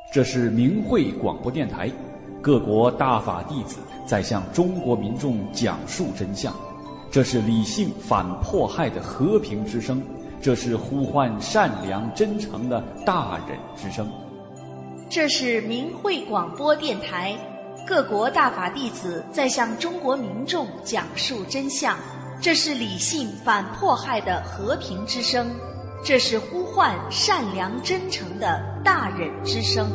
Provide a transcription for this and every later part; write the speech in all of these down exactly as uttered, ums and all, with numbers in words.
这是明慧广播电台，各国大法弟子在向中国民众讲述真相。这是理性反迫害的和平之声，这是呼唤善良真诚的大忍之声。 这是明慧广播电台，各国大法弟子在向中国民众讲述真相。这是理性反迫害的和平之声，这是呼唤善良真诚的大忍之声。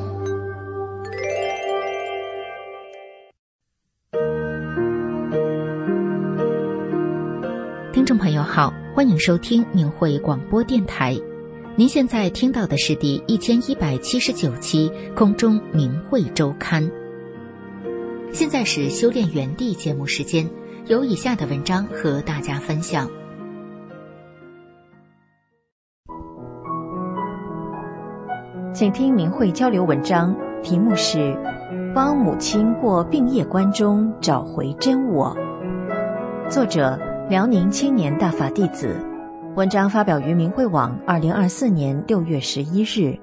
听众朋友好，欢迎收听明慧广播电台。您现在听到的是第一千一百七十九期空中明慧周刊。现在是修炼园地节目时间，有以下的文章和大家分享。 请听明慧交流文章，题目是帮母亲过病业关中找回真我。作者辽宁青年大法弟子，文章发表于明慧网二零二四年六月十一日。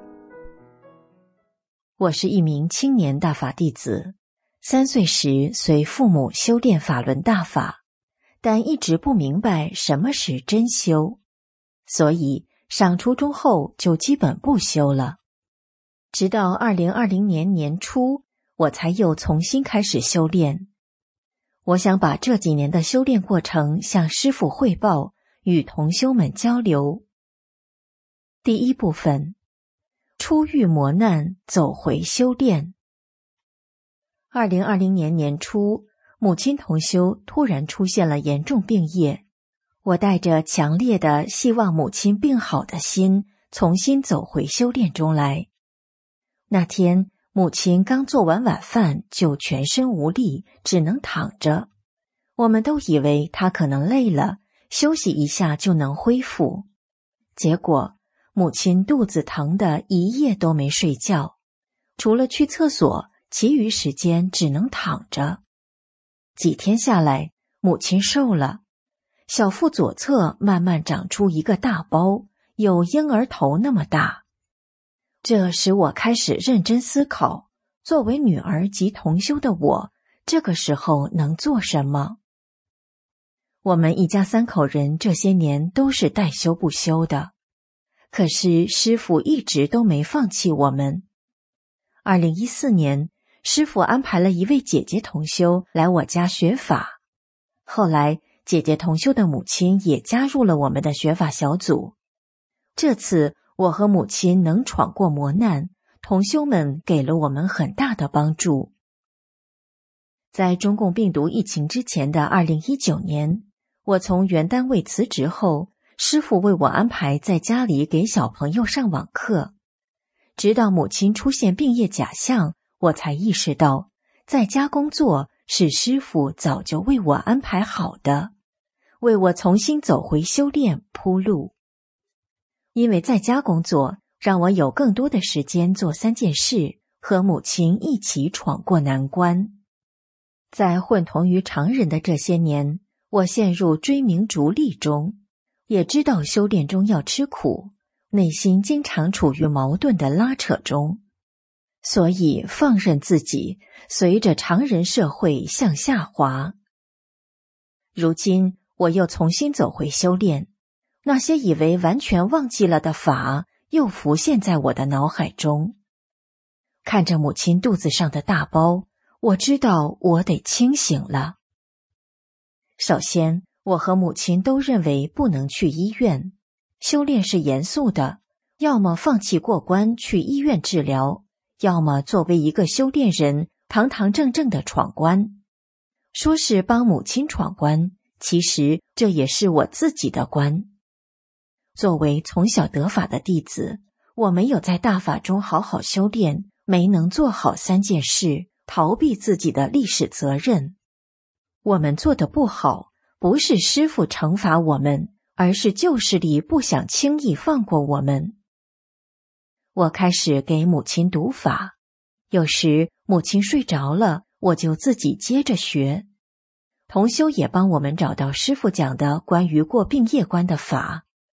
我是一名青年大法弟子，三岁时随父母修炼法轮大法，但一直不明白什么是真修，所以上初中后就基本不修了。直到二零二零年年初，我才又重新开始修炼。我想把这几年的修炼过程向师父汇报，与同修们交流。第一部分，初遇磨难，走回修炼。二零二零年年初，母亲同修突然出现了严重病业，我带着强烈的希望母亲病好的心，重新走回修炼中来。那天母亲刚做完晚饭就全身无力，只能躺着。我们都以为她可能累了，休息一下就能恢复。结果母亲肚子疼得一夜都没睡觉，除了去厕所，其余时间只能躺着。几天下来，母亲瘦了，小腹左侧慢慢长出一个大包，有婴儿头那么大。这使我开始认真思考，作为女儿及同修的我，这个时候能做什么？我们一家三口人这些年都是带修不修的，可是师父一直都没放弃我们。二零一四年，师父安排了一位姐姐同修来我家学法，后来姐姐同修的母亲也加入了我们的学法小组。这次我和母亲能闯过磨难，同修们给了我们很大的帮助。在中共病毒疫情之前的二零一九年，我从原单位辞职后，师父为我安排在家里给小朋友上网课。直到母亲出现病业假象，我才意识到，在家工作是师父早就为我安排好的，为我重新走回修炼铺路。因为在家工作，让我有更多的时间做三件事，和母亲一起闯过难关。在混同于常人的这些年，我陷入追名逐利中，也知道修炼中要吃苦，内心经常处于矛盾的拉扯中，所以放任自己随着常人社会向下滑。如今我又重新走回修炼，那些以为完全忘记了的法又浮现在我的脑海中。看着母亲肚子上的大包，我知道我得清醒了。首先，我和母亲都认为不能去医院，修炼是严肃的，要么放弃过关去医院治疗，要么作为一个修炼人堂堂正正的闯关。说是帮母亲闯关，其实这也是我自己的关。作为从小得法的弟子，我没有在大法中好好修炼，没能做好三件事，逃避自己的历史责任。我们做得不好，不是师父惩罚我们，而是旧势力不想轻易放过我们。我开始给母亲读法，有时母亲睡着了，我就自己接着学。同修也帮我们找到师父讲的关于过病业关的法。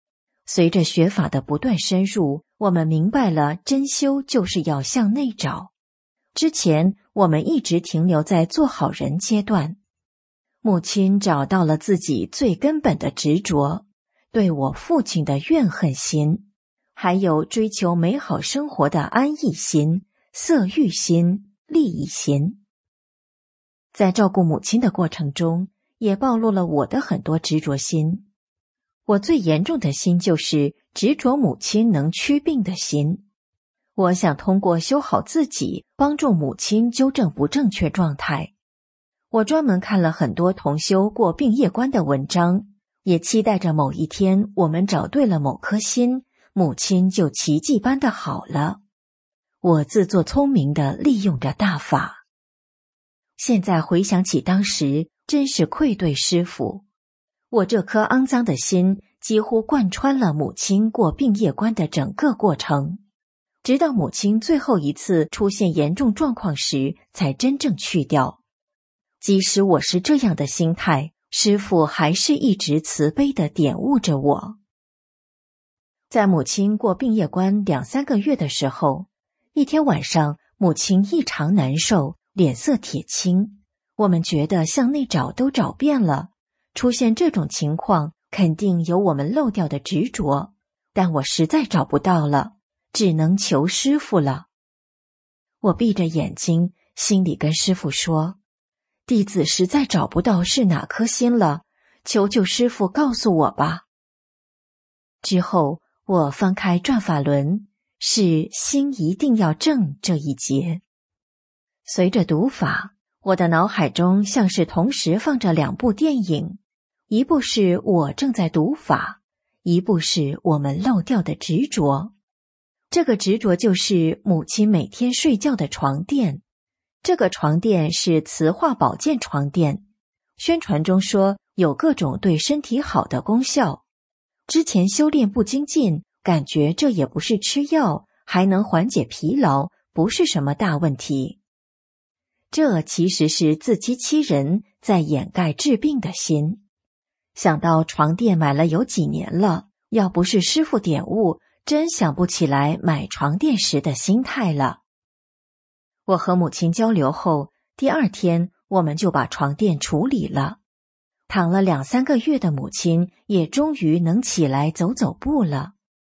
随着学法的不断深入，我们明白了真修就是要向内找。之前我们一直停留在做好人阶段。母亲找到了自己最根本的执着，对我父亲的怨恨心，还有追求美好生活的安逸心、色欲心、利益心。在照顾母亲的过程中，也暴露了我的很多执着心。我最严重的心就是执着母亲能祛病的心。我想通过修好自己，帮助母亲纠正不正确状态。我专门看了很多同修过病业关的文章，也期待着某一天我们找对了某颗心，母亲就奇迹般的好了。我自作聪明地利用着大法。现在回想起当时，真是愧对师父。我这颗肮脏的心几乎贯穿了母亲过病业关的整个过程，直到母亲最后一次出现严重状况时才真正去掉。即使我是这样的心态，师父还是一直慈悲地点悟着我。在母亲过病业关两三个月的时候，一天晚上，母亲异常难受，脸色铁青。我们觉得向内找都找遍了，出现这种情况肯定有我们漏掉的执着，但我实在找不到了，只能求师父了。我闭着眼睛，心里跟师父说，弟子实在找不到是哪颗心了，求求师父告诉我吧。之后我翻开转法轮，是心一定要正这一节。随着读法，我的脑海中像是同时放着两部电影，一部是我正在读法，一部是我们漏掉的执着。这个执着就是母亲每天睡觉的床垫。这个床垫是磁化保健床垫，宣传中说有各种对身体好的功效。之前修炼不精进，感觉这也不是吃药，还能缓解疲劳，不是什么大问题。这其实是自欺欺人，在掩盖治病的心。想到床垫买了有几年了，要不是师父点悟，真想不起来买床垫时的心态了。我和母亲交流后，第二天我们就把床垫处理了。躺了两三个月的母亲也终于能起来走走步了。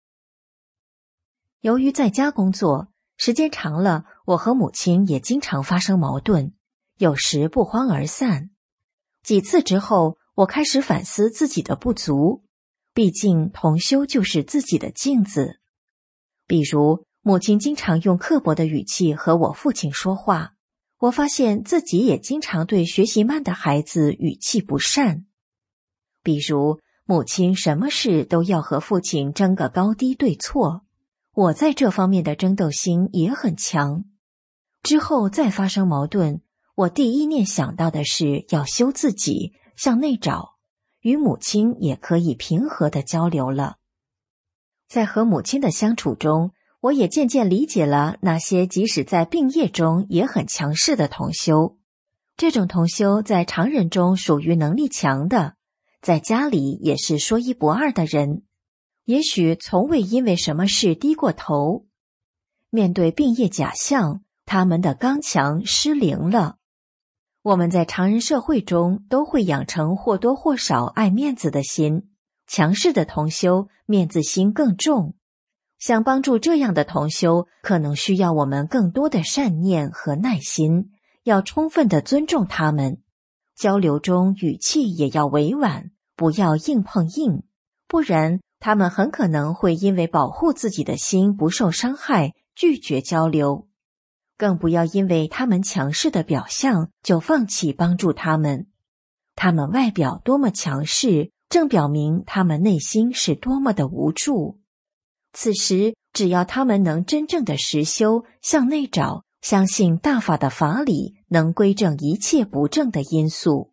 由于在家工作，时间长了，我和母亲也经常发生矛盾，有时不欢而散。几次之后，我开始反思自己的不足，毕竟同修就是自己的镜子。比如母亲经常用刻薄的语气和我父亲说话，我发现自己也经常对学习慢的孩子语气不善。比如母亲什么事都要和父亲争个高低对错，我在这方面的争斗心也很强。之后再发生矛盾，我第一念想到的是要修自己，向内找，与母亲也可以平和地交流了。在和母亲的相处中，我也渐渐理解了那些即使在病业中也很强势的同修。这种同修在常人中属于能力强的，在家里也是说一不二的人，也许从未因为什么事低过头。面对病业假象，他们的刚强失灵了。我们在常人社会中都会养成或多或少爱面子的心，强势的同修面子心更重。想帮助这样的同修，可能需要我们更多的善念和耐心，要充分地尊重他们。交流中语气也要委婉，不要硬碰硬，不然他们很可能会因为保护自己的心不受伤害，拒绝交流。更不要因为他们强势的表象就放弃帮助他们。他们外表多么强势，正表明他们内心是多么的无助。此时只要他们能真正的实修，向内找，相信大法的法理能归正一切不正的因素。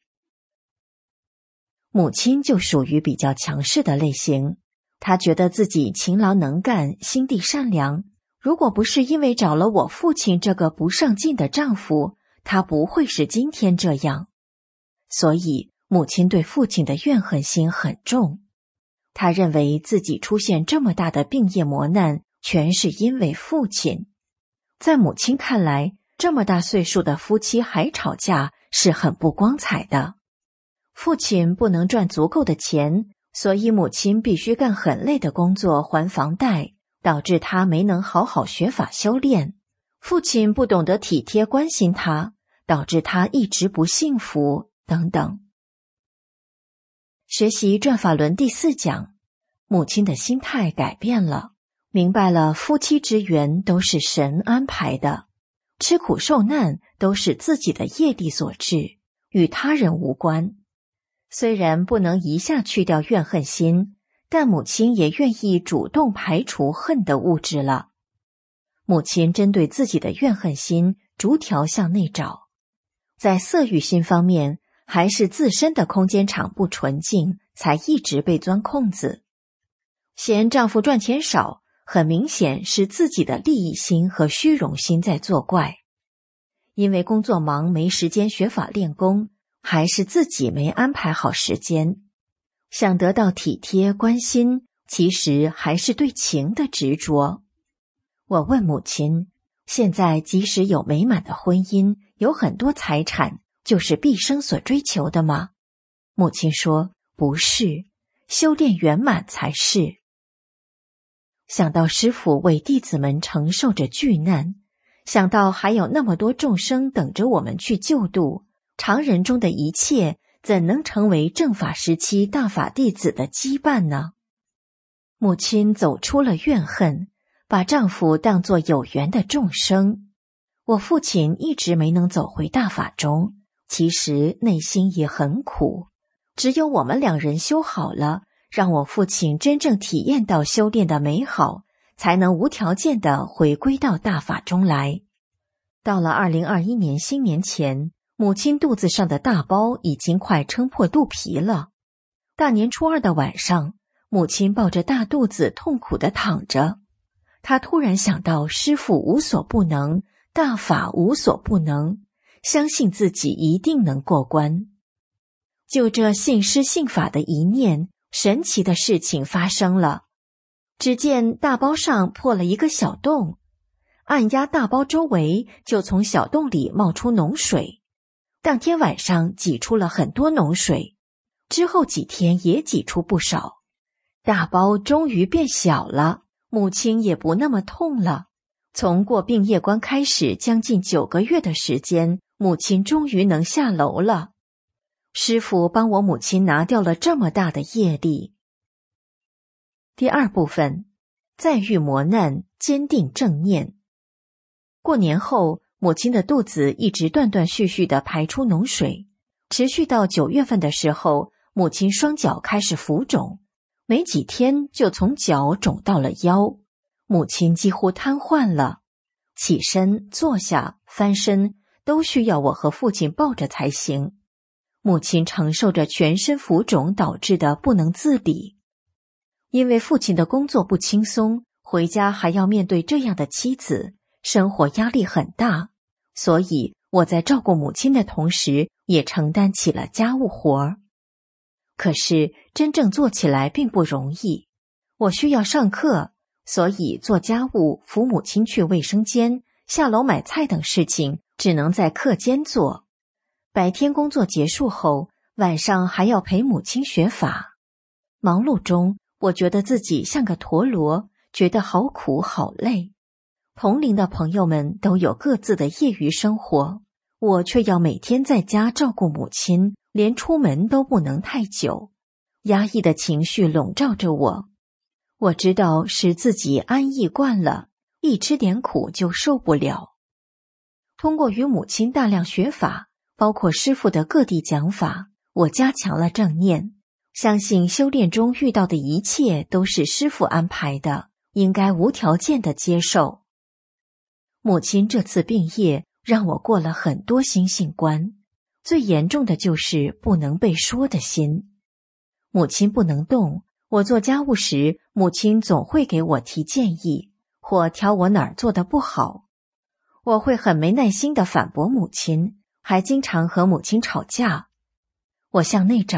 母亲就属于比较强势的类型，她觉得自己勤劳能干，心地善良，如果不是因为找了我父亲这个不上进的丈夫，她不会是今天这样。所以母亲对父亲的怨恨心很重。 他认为自己出现这么大的病业磨难，全是因为父亲。在母亲看来，这么大岁数的夫妻还吵架是很不光彩的。父亲不能赚足够的钱，所以母亲必须干很累的工作还房贷，导致他没能好好学法修炼。父亲不懂得体贴关心他，导致他一直不幸福，等等。学习转法轮第四讲，母亲的心态改变了，明白了夫妻之缘都是神安排的，吃苦受难都是自己的业力所致，与他人无关。虽然不能一下去掉怨恨心，但母亲也愿意主动排除恨的物质了。母亲针对自己的怨恨心逐条向内找，在色欲心方面，还是自身的空间场不纯净，才一直被钻空子。嫌丈夫赚钱少，很明显是自己的利益心和虚荣心在作怪。因为工作忙没时间学法练功，还是自己没安排好时间。想得到体贴关心，其实还是对情的执着。我问母亲，现在即使有美满的婚姻，有很多财产，就是毕生所追求的吗？母亲说，不是，修炼圆满才是。想到师父为弟子们承受着巨难，想到还有那么多众生等着我们去救度，常人中的一切怎能成为正法时期大法弟子的羁绊呢？母亲走出了怨恨，把丈夫当作有缘的众生。我父亲一直没能走回大法中，其实内心也很苦。只有我们两人修好了，让我父亲真正体验到修炼的美好，才能无条件地回归到大法中来。到了二零二一年新年前，母亲肚子上的大包已经快撑破肚皮了。大年初二的晚上，母亲抱着大肚子痛苦地躺着。她突然想到师父无所不能，大法无所不能，相信自己一定能过关。就这信师信法的一念，神奇的事情发生了。只见大包上破了一个小洞，按压大包周围，就从小洞里冒出脓水。当天晚上挤出了很多脓水，之后几天也挤出不少。大包终于变小了，母亲也不那么痛了。从过病业关开始，将近九个月的时间，母亲终于能下楼了。师父帮我母亲拿掉了这么大的业力。第二部分，再遇磨难，坚定正念。过年后，母亲的肚子一直断断续续地排出脓水，持续到九月份的时候，母亲双脚开始浮肿，没几天就从脚肿到了腰，母亲几乎瘫痪了，起身、坐下、翻身都需要我和父亲抱着才行。母亲承受着全身浮肿导致的不能自理。因为父亲的工作不轻松，回家还要面对这样的妻子，生活压力很大，所以我在照顾母亲的同时，也承担起了家务活儿。可是真正做起来并不容易，我需要上课，所以做家务、扶母亲去卫生间、下楼买菜等事情只能在课间做。白天工作结束后，晚上还要陪母亲学法。忙碌中，我觉得自己像个陀螺，觉得好苦好累。同龄的朋友们都有各自的业余生活，我却要每天在家照顾母亲，连出门都不能太久。压抑的情绪笼罩着我。我知道是自己安逸惯了，一吃点苦就受不了。通过与母亲大量学法，包括师父的各地讲法，我加强了正念，相信修炼中遇到的一切都是师父安排的，应该无条件的接受。母亲这次病业让我过了很多心性关，最严重的就是不能被说的心。母亲不能动，我做家务时，母亲总会给我提建议，或挑我哪儿做得不好。我会很没耐心地反驳母亲，还经常和母亲吵架。我向内找，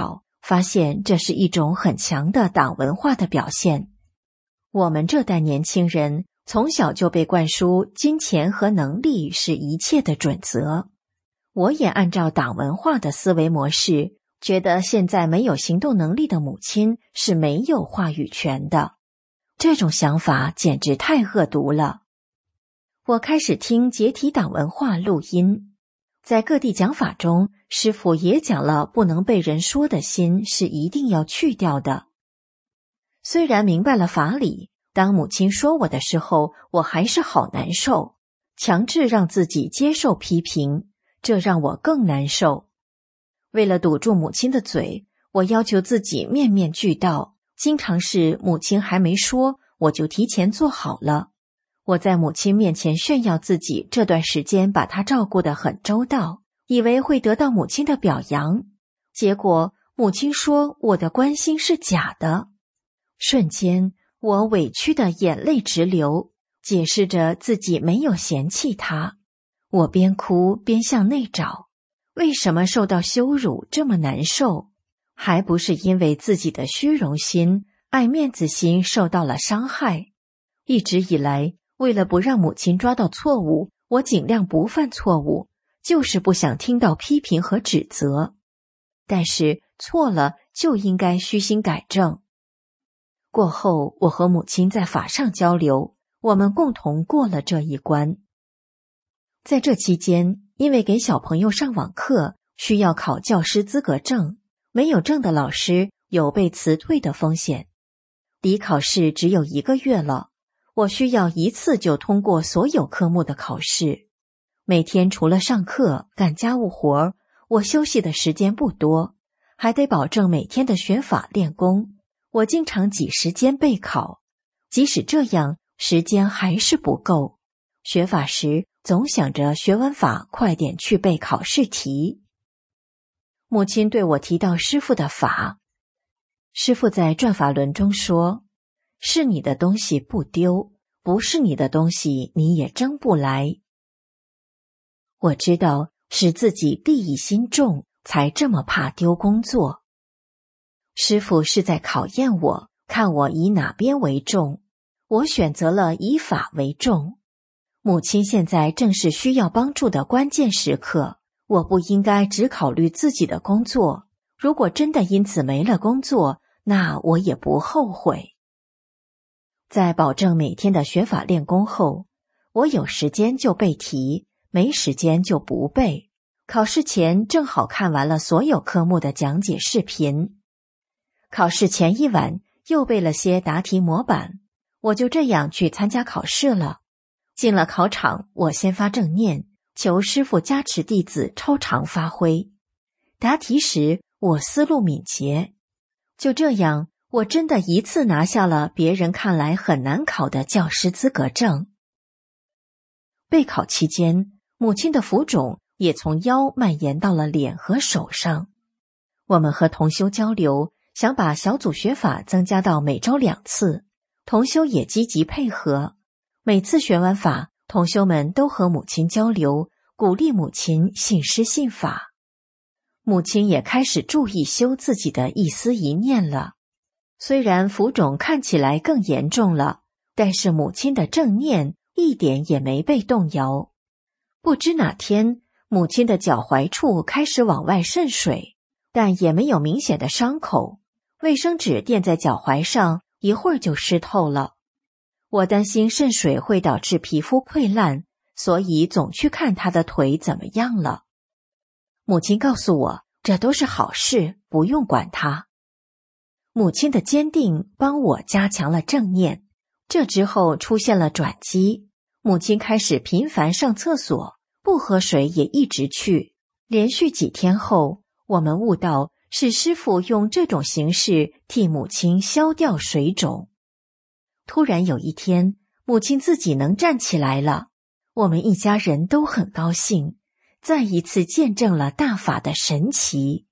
发现这是一种很强的党文化的表现。我们这代年轻人从小就被灌输金钱和能力是一切的准则。我也按照党文化的思维模式，觉得现在没有行动能力的母亲是没有话语权的。这种想法简直太恶毒了。我开始听解体党文化录音，在各地讲法中，师父也讲了不能被人说的心是一定要去掉的。虽然明白了法理，当母亲说我的时候，我还是好难受，强制让自己接受批评，这让我更难受。为了堵住母亲的嘴，我要求自己面面俱到，经常是母亲还没说，我就提前做好了。我在母亲面前炫耀自己这段时间把她照顾得很周到，以为会得到母亲的表扬，结果母亲说我的关心是假的。瞬间，我委屈的眼泪直流，解释着自己没有嫌弃她。我边哭边向内找，为什么受到羞辱这么难受？还不是因为自己的虚荣心、爱面子心受到了伤害。一直以来，为了不让母亲抓到错误，我尽量不犯错误，就是不想听到批评和指责。但是错了就应该虚心改正。过后，我和母亲在法上交流，我们共同过了这一关。在这期间，因为给小朋友上网课，需要考教师资格证，没有证的老师有被辞退的风险。离考试只有一个月了，我需要一次就通过所有科目的考试。每天除了上课、干家务活，我休息的时间不多，还得保证每天的学法练功。我经常挤时间备考，即使这样，时间还是不够。学法时，总想着学完法快点去背考试题。母亲对我提到师父的法，师父在转法轮中说，是你的东西不丢，不是你的东西你也争不来。我知道是自己利益心重，才这么怕丢工作。师父是在考验我，看我以哪边为重。我选择了以法为重。母亲现在正是需要帮助的关键时刻，我不应该只考虑自己的工作。如果真的因此没了工作，那我也不后悔。在保证每天的学法练功后，我有时间就背题，没时间就不背。考试前正好看完了所有科目的讲解视频。考试前一晚又背了些答题模板，我就这样去参加考试了。进了考场，我先发正念，求师父加持弟子超常发挥。答题时，我思路敏捷。就这样，我真的一次拿下了别人看来很难考的教师资格证。备考期间，母亲的浮肿也从腰蔓延到了脸和手上。我们和同修交流，想把小组学法增加到每周两次，同修也积极配合。每次学完法，同修们都和母亲交流，鼓励母亲信师信法。母亲也开始注意修自己的一思一念了。虽然浮肿看起来更严重了，但是母亲的正念一点也没被动摇。不知哪天，母亲的脚踝处开始往外渗水，但也没有明显的伤口。卫生纸垫在脚踝上，一会儿就湿透了。我担心渗水会导致皮肤溃烂，所以总去看她的腿怎么样了。母亲告诉我，这都是好事，不用管她。母亲的坚定帮我加强了正念。这之后出现了转机，母亲开始频繁上厕所，不喝水也一直去。连续几天后，我们悟到是师父用这种形式替母亲消掉水肿。突然有一天，母亲自己能站起来了，我们一家人都很高兴，再一次见证了大法的神奇。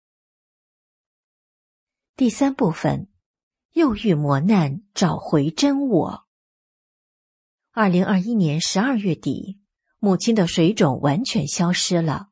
第三部分，又遇磨难，找回真我。二零二一年十二月底，母亲的水肿完全消失了。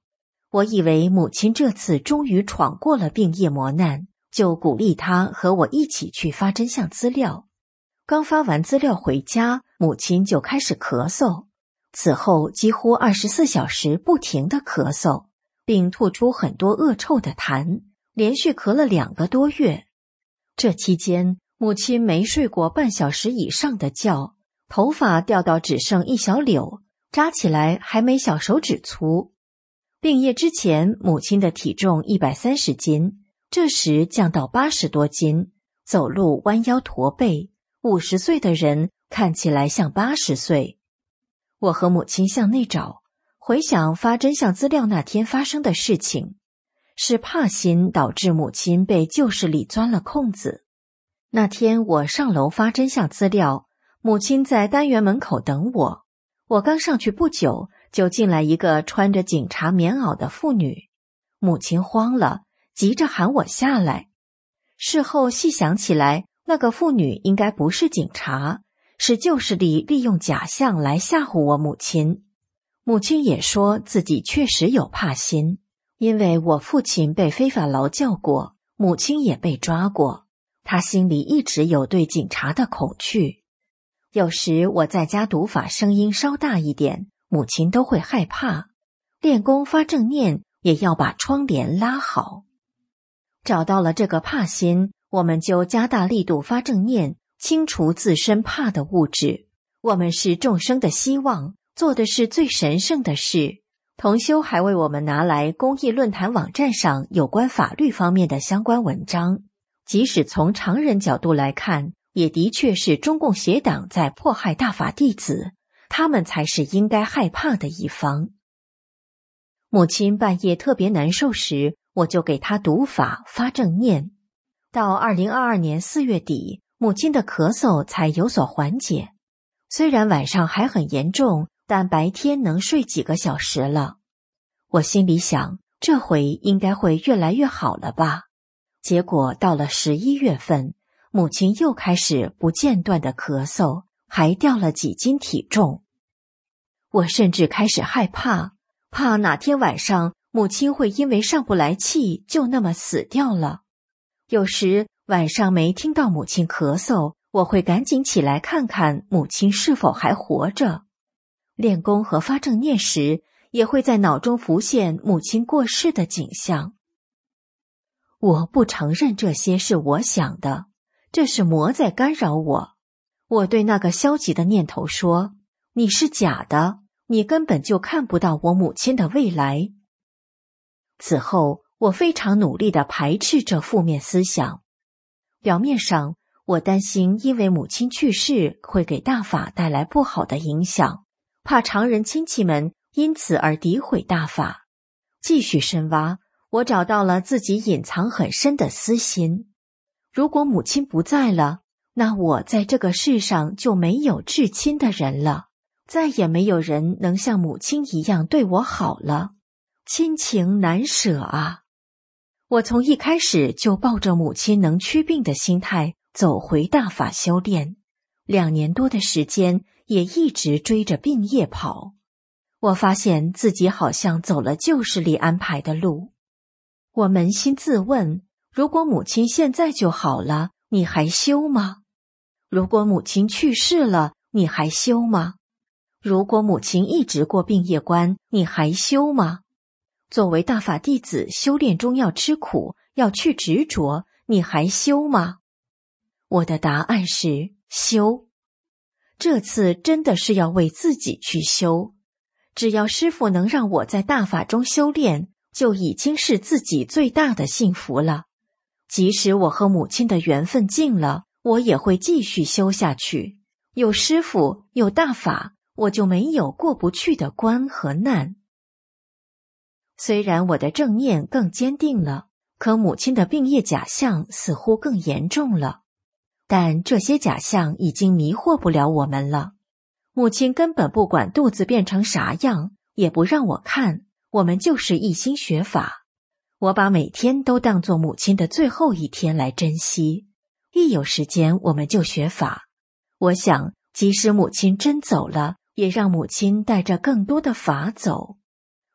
我以为母亲这次终于闯过了病业磨难，就鼓励她和我一起去发真相资料。刚发完资料回家，母亲就开始咳嗽，此后几乎二十四小时不停地咳嗽，并吐出很多恶臭的痰，连续咳了两个多月。这期间，母亲没睡过半小时以上的觉，头发掉到只剩一小绺，扎起来还没小手指粗。病业之前，母亲的体重一百三十斤，这时降到八十多斤，走路弯腰驼背，五十岁的人看起来像八十岁。我和母亲向内找，回想发真相资料那天发生的事情，是怕心导致母亲被旧事里钻了空子。那天我上楼发真相资料，母亲在单元门口等我。我刚上去不久，就进来一个穿着警察棉袄的妇女。母亲慌了，急着喊我下来。事后细想起来，那个妇女应该不是警察，是旧事里利用假象来吓唬我母亲。母亲也说自己确实有怕心，因为我父亲被非法劳教过，母亲也被抓过，她心里一直有对警察的恐惧。有时我在家读法声音稍大一点，母亲都会害怕。练功发正念也要把窗帘拉好。找到了这个怕心，我们就加大力度发正念，清除自身怕的物质。我们是众生的希望，做的是最神圣的事。同修还为我们拿来公益论坛网站上有关法律方面的相关文章。即使从常人角度来看，也的确是中共邪党在迫害大法弟子，他们才是应该害怕的一方。母亲半夜特别难受时，我就给她读法发正念。到二零二二年四月底，母亲的咳嗽才有所缓解。虽然晚上还很严重，但白天能睡几个小时了。我心里想，这回应该会越来越好了吧。结果到了十一月份，母亲又开始不间断的咳嗽，还掉了几斤体重。我甚至开始害怕，怕哪天晚上母亲会因为上不来气就那么死掉了。有时晚上没听到母亲咳嗽，我会赶紧起来看看母亲是否还活着。练功和发正念时，也会在脑中浮现母亲过世的景象。我不承认这些是我想的，这是魔在干扰我。我对那个消极的念头说，你是假的，你根本就看不到我母亲的未来。此后，我非常努力地排斥这负面思想。表面上，我担心因为母亲去世会给大法带来不好的影响，怕常人亲戚们因此而诋毁大法。继续深挖，我找到了自己隐藏很深的私心。如果母亲不在了，那我在这个世上就没有至亲的人了，再也没有人能像母亲一样对我好了，亲情难舍啊！我从一开始就抱着母亲能祛病的心态走回大法修炼，两年多的时间也一直追着病业跑。我发现自己好像走了旧事里安排的路。我扪心自问，如果母亲现在就好了，你还修吗？如果母亲去世了，你还修吗？如果母亲一直过病业关，你还修吗？作为大法弟子，修炼中要吃苦，要去执着，你还修吗？我的答案是修。这次真的是要为自己去修。只要师父能让我在大法中修炼，就已经是自己最大的幸福了。即使我和母亲的缘分尽了，我也会继续修下去。有师父，有大法，我就没有过不去的关和难。虽然我的正念更坚定了，可母亲的病业假象似乎更严重了。但这些假象已经迷惑不了我们了。母亲根本不管肚子变成啥样，也不让我看，我们就是一心学法。我把每天都当作母亲的最后一天来珍惜，一有时间我们就学法。我想，即使母亲真走了，也让母亲带着更多的法走。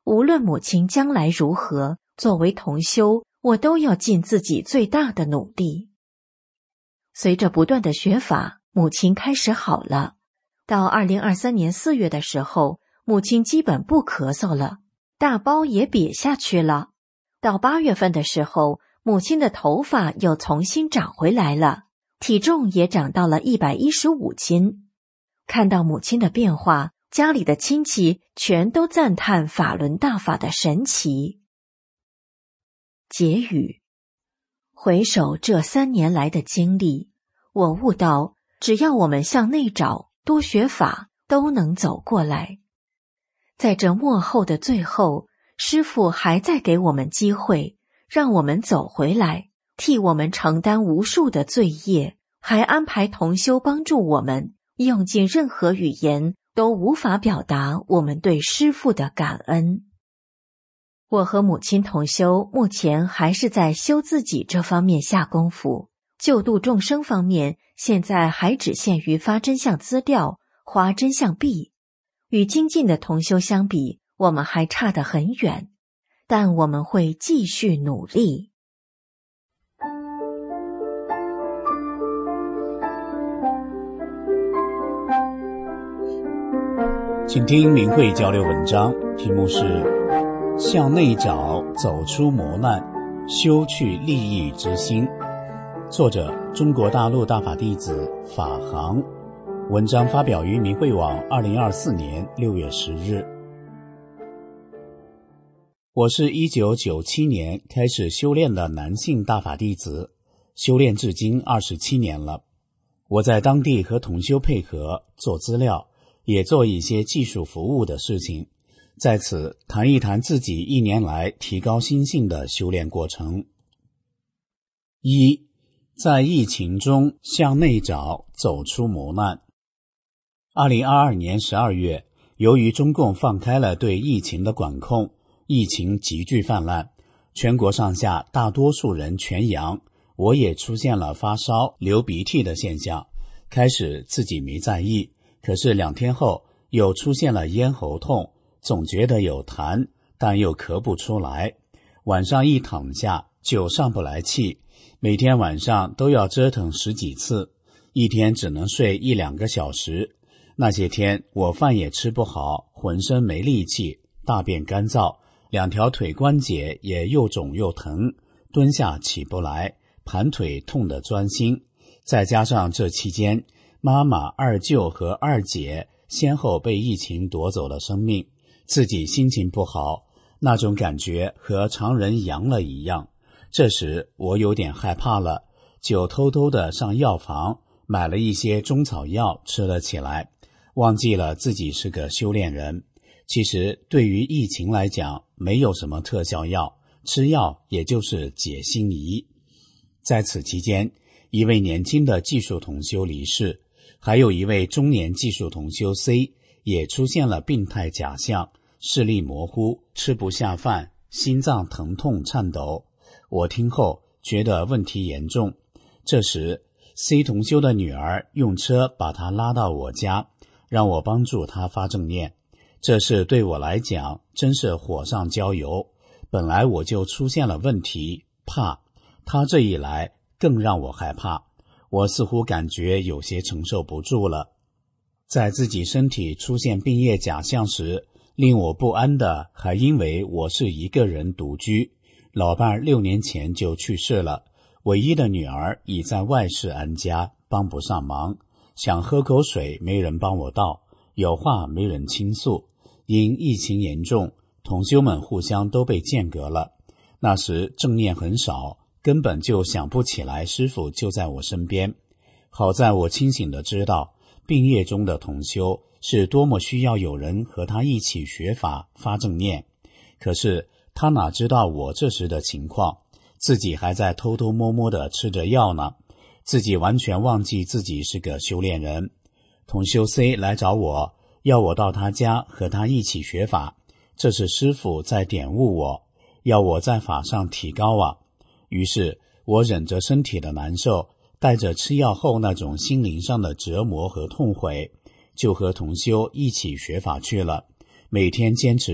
无论母亲将来如何，作为同修，我都要尽自己最大的努力。随着不断的学法，母亲开始好了。到二零二三年四月的时候，母亲基本不咳嗽了，大包也瘪下去了。到八月份的时候，母亲的头发又重新长回来了，体重也长到了一百一十五斤。看到母亲的变化，家里的亲戚全都赞叹法轮大法的神奇。结语：回首这三年来的经历，我悟到，只要我们向内找，多学法，都能走过来。在这末后的最后，师父还在给我们机会，让我们走回来，替我们承担无数的罪业，还安排同修帮助我们，用尽任何语言都无法表达我们对师父的感恩。我和母亲同修目前还是在修自己这方面下功夫，救度众生方面现在还只限于发真相资料、花真相币。与精进的同修相比，我们还差得很远，但我们会继续努力。 请听明慧交流文章，题目是向内找，走出磨难，修去利益之心。作者：中国大陆大法弟子法航。文章发表于明慧网二零二四年六月十日。我是一九九七年开始修炼的男性大法弟子，修炼至今二十七年了。我在当地和同修配合做资料，也做一些技术服务的事情，在此谈一谈自己一年来提高心性的修炼过程。一，在疫情中向内找，走出磨难。二零二二年十二月，由于中共放开了对疫情的管控，疫情急剧泛滥，全国上下大多数人全阳，我也出现了发烧、流鼻涕的现象。开始自己没在意，可是两天后又出现了咽喉痛，总觉得有痰，但又咳不出来。晚上一躺下就上不来气，每天晚上都要折腾十几次，一天只能睡一两个小时。那些天我饭也吃不好，浑身没力气，大便干燥，两条腿关节也又肿又疼，蹲下起不来，盘腿痛得钻心。再加上这期间妈妈、二舅和二姐先后被疫情夺走了生命，自己心情不好，那种感觉和常人阳了一样。这时我有点害怕了，就偷偷地上药房买了一些中草药吃了起来，忘记了自己是个修炼人。其实对于疫情来讲，没有什么特效药，吃药也就是解心仪。在此期间，一位年轻的技术同修离世，还有一位中年技术同修 C 也出现了病态假象，视力模糊，吃不下饭，心脏疼痛颤抖。我听后觉得问题严重，这时 C 同修的女儿用车把他拉到我家，让我帮助他发正念。这事对我来讲真是火上浇油，本来我就出现了问题，怕他这一来更让我害怕，我似乎感觉有些承受不住了。在自己身体出现病业假象时，令我不安的还因为我是一个人独居，老伴六年前就去世了，唯一的女儿已在外市安家，帮不上忙，想喝口水没人帮我倒，有话没人倾诉。因疫情严重，同修们互相都被间隔了，那时正念很少，根本就想不起来师父就在我身边。好在我清醒地知道，病业中的同修是多么需要有人和他一起学法发正念。可是他哪知道我这时的情况，自己还在偷偷摸摸地吃着药呢，自己完全忘记自己是个修炼人。同修 C 来找我，要我到他家和他一起学法，这是师父在点悟我，要我在法上提高啊。于是我忍着身体的难受，带着吃药后那种心灵上的折磨和痛悔，就和同修一起学法去了，每天坚持着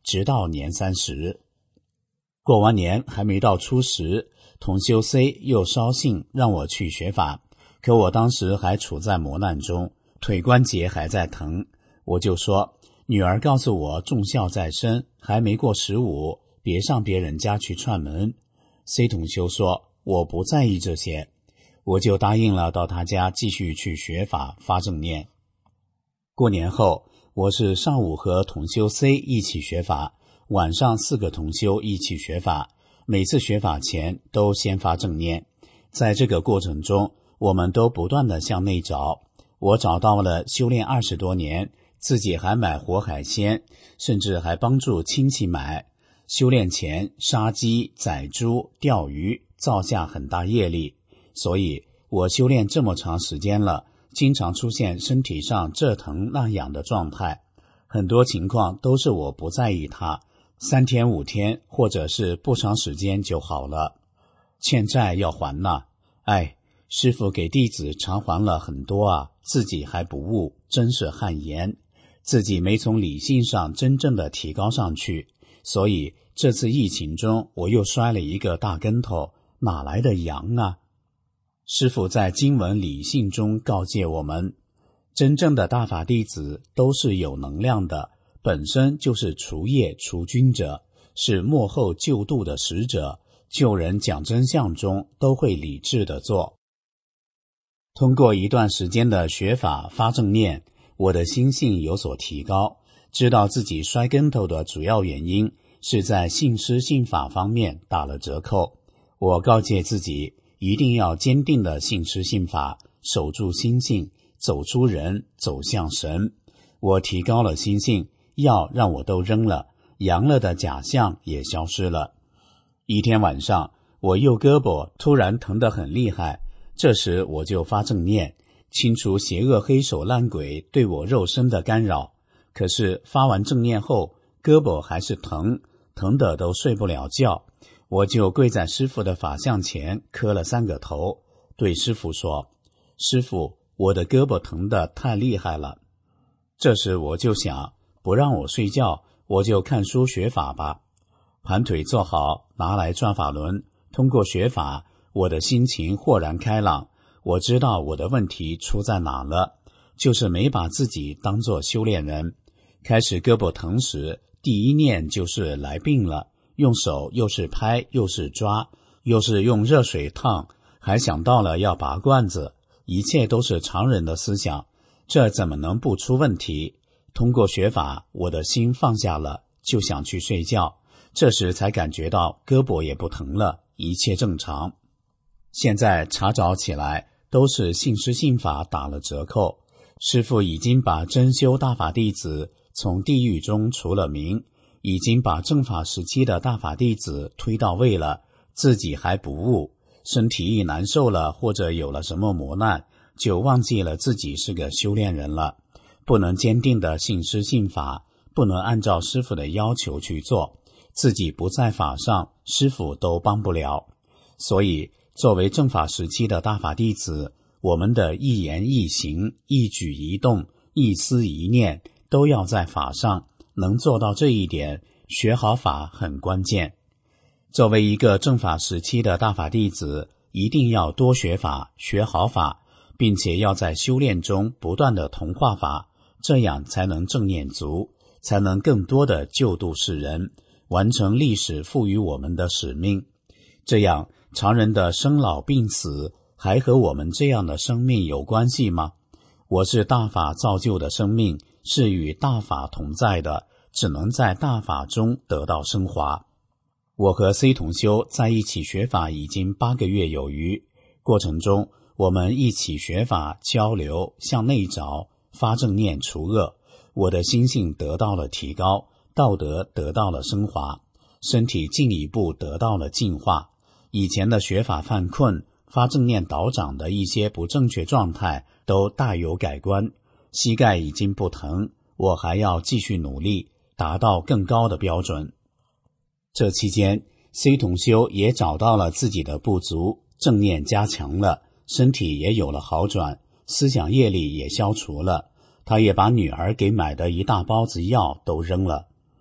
直到年三十。过完年还没到初十，同修 C 又捎信让我去学法，可我当时还处在磨难中，腿关节还在疼，我就说女儿告诉我重孝在身，还没过十五，别上别人家去串门。 C 同修说我不在意这些，我就答应了到他家继续去学法发正念。过年后，我是上午和同修 C 一起学法，晚上四个同修一起学法，每次学法前都先发正念。在这个过程中，我们都不断地向内找，我找到了修炼二十多年，自己还买活海鲜，甚至还帮助亲戚买。修炼前杀鸡宰猪钓鱼造下很大业力，所以我修炼这么长时间了，经常出现身体上这疼那痒的状态，很多情况都是我不在意它，三天五天或者是不长时间就好了。欠债要还呐，哎，师父给弟子偿还了很多啊，自己还不悟，真是汗颜，自己没从理性上真正的提高上去，所以这次疫情中我又摔了一个大跟头，哪来的阳啊？师父在经文理性中告诫我们，真正的大法弟子都是有能量的，本身就是除业除菌者，是末后救度的使者，救人讲真相中都会理智的做。通过一段时间的学法发正念，我的心性有所提高，知道自己摔跟头的主要原因是在信师信法方面打了折扣。我告诫自己一定要坚定的信师信法，守住心性，走出人，走向神。我提高了心性，药让我都扔了，阳了的假象也消失了。一天晚上，我右胳膊突然疼得很厉害，这时我就发正念，清除邪恶黑手烂鬼对我肉身的干扰。可是发完正念后，胳膊还是疼，疼得都睡不了觉。我就跪在师父的法像前磕了三个头，对师父说，师父，我的胳膊疼得太厉害了。这时我就想，不让我睡觉，我就看书学法吧。盘腿坐好，拿来转法轮，通过学法，我的心情豁然开朗，我知道我的问题出在哪了，就是没把自己当作修炼人。开始胳膊疼时，第一念就是来病了，用手又是拍又是抓，又是用热水烫，还想到了要拔罐子，一切都是常人的思想，这怎么能不出问题？通过学法，我的心放下了，就想去睡觉，这时才感觉到胳膊也不疼了，一切正常。现在查找起来，都是信师信法打了折扣，师父已经把真修大法弟子从地狱中除了名，已经把正法时期的大法弟子推到位了，自己还不悟，身体一难受了，或者有了什么磨难，就忘记了自己是个修炼人了，不能坚定的信师信法，不能按照师父的要求去做，自己不在法上，师父都帮不了。所以作为正法时期的大法弟子，我们的一言一行、一举一动、一思一念都要在法上，能做到这一点，学好法很关键。作为一个正法时期的大法弟子，一定要多学法，学好法，并且要在修炼中不断的同化法，这样才能正念足，才能更多的救度世人，完成历史赋予我们的使命。这样常人的生老病死还和我们这样的生命有关系吗？我是大法造就的生命，是与大法同在的，只能在大法中得到升华。我和 C 同修在一起学法已经八个月有余，过程中我们一起学法交流，向内找，发正念除恶，我的心性得到了提高，道德得到了升华，身体进一步得到了净化。以前的学法犯困，发正念倒掌的一些不正确状态都大有改观，膝盖已经不疼，我还要继续努力，达到更高的标准。这期间 C 同修也找到了自己的不足，正念加强了，身体也有了好转，思想业力也消除了，他也把女儿给买的一大包子药都扔了。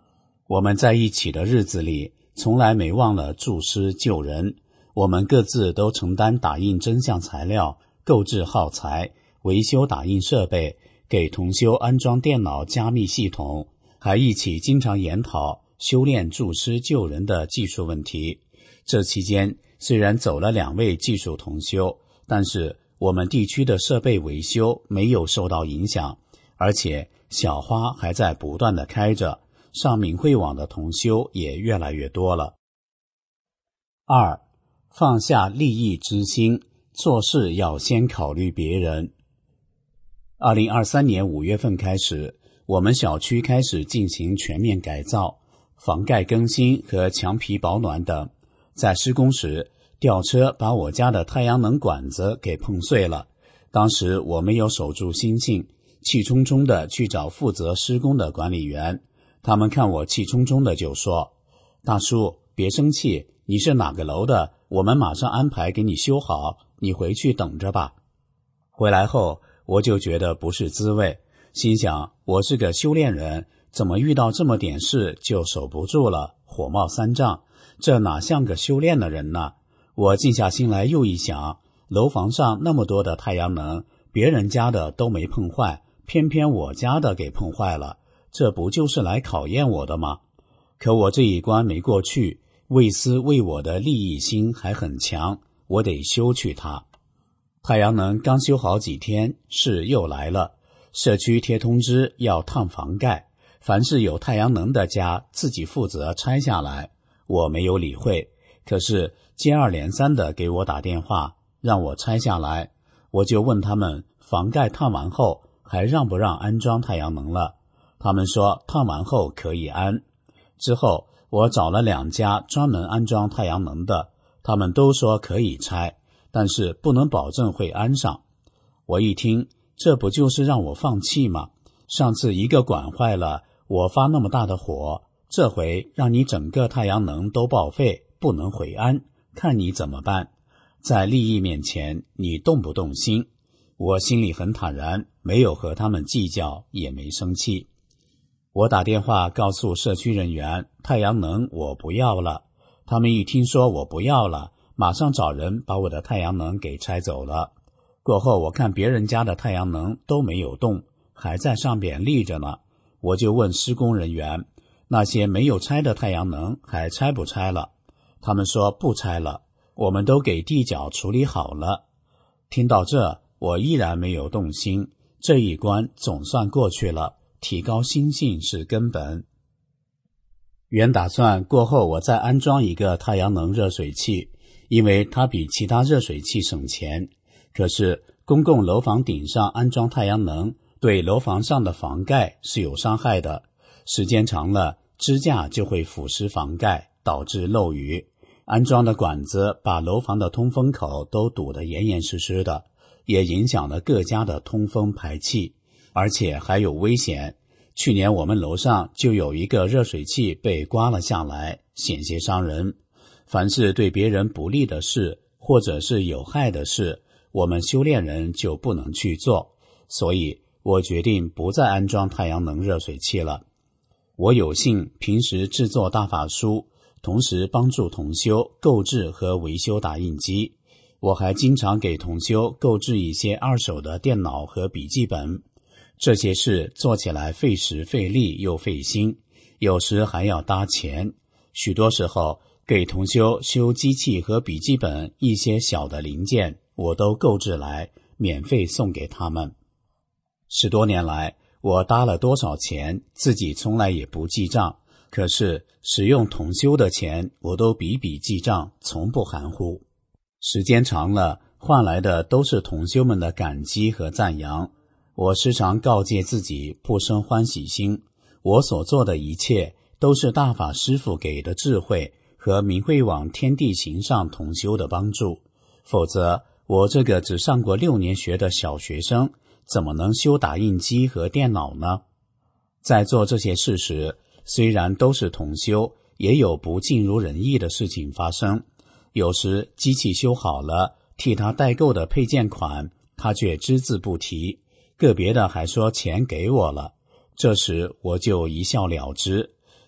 我们在一起的日子里，从来没忘了助师救人。我们各自都承担打印真相材料、购置耗材、维修打印设备、给同修安装电脑加密系统，还一起经常研讨修炼助师救人的技术问题。这期间虽然走了两位技术同修，但是我们地区的设备维修没有受到影响，而且小花还在不断地开着，上明慧网的同修也越来越多了。二，放下利益之心，做事要先考虑别人。二零二三年五月份开始，我们小区开始进行全面改造，房盖更新和墙皮保暖等。在施工时，吊车把我家的太阳能管子给碰碎了。当时我没有守住心性，气冲冲的去找负责施工的管理员。他们看我气冲冲的就说：大叔，别生气，你是哪个楼的？我们马上安排给你修好，你回去等着吧。回来后我就觉得不是滋味，心想我是个修炼人，怎么遇到这么点事就守不住了，火冒三丈，这哪像个修炼的人呢？我静下心来又一想，楼房上那么多的太阳能，别人家的都没碰坏，偏偏我家的给碰坏了，这不就是来考验我的吗？可我这一关没过去，为私为我的利益心还很强，我得修去它。太阳能刚修好几天，事又来了，社区贴通知要烫房盖，凡是有太阳能的家自己负责拆下来。我没有理会，可是接二连三的给我打电话让我拆下来，我就问他们房盖烫完后还让不让安装太阳能了。他们说烫完后可以安。之后我找了两家专门安装太阳能的，他们都说可以拆，但是不能保证会安上。我一听，这不就是让我放弃吗？上次一个管坏了，我发那么大的火，这回让你整个太阳能都报废，不能回安，看你怎么办？在利益面前，你动不动心？我心里很坦然，没有和他们计较，也没生气。我打电话告诉社区人员，太阳能我不要了。他们一听说我不要了，马上找人把我的太阳能给拆走了。过后我看别人家的太阳能都没有动，还在上边立着呢。我就问施工人员，那些没有拆的太阳能还拆不拆了？他们说不拆了，我们都给地脚处理好了。听到这，我依然没有动心，这一关总算过去了，提高心性是根本。原打算过后我再安装一个太阳能热水器，因为它比其他热水器省钱。可是公共楼房顶上安装太阳能对楼房上的房盖是有伤害的，时间长了支架就会腐蚀房盖，导致漏雨。安装的管子把楼房的通风口都堵得严严实实的，也影响了各家的通风排气，而且还有危险。去年我们楼上就有一个热水器被刮了下来，险些伤人。凡是对别人不利的事，或者是有害的事，我们修炼人就不能去做，所以我决定不再安装太阳能热水器了。我有幸平时制作大法书，同时帮助同修购置和维修打印机。我还经常给同修购置一些二手的电脑和笔记本。这些事做起来费时费力又费心，有时还要搭钱。许多时候给同修修机器和笔记本一些小的零件，我都购置来免费送给他们。十多年来，我搭了多少钱，自己从来也不记账，可是使用同修的钱，我都笔笔记账，从不含糊。时间长了，换来的都是同修们的感激和赞扬。我时常告诫自己不生欢喜心，我所做的一切都是大法师父给的智慧和明慧网天地行上同修的帮助，否则我这个只上过六年学的小学生怎么能修打印机和电脑呢？在做这些事时，虽然都是同修，也有不尽如人意的事情发生。有时机器修好了，替他代购的配件款，他却只字不提，个别的还说钱给我了。这时我就一笑了之。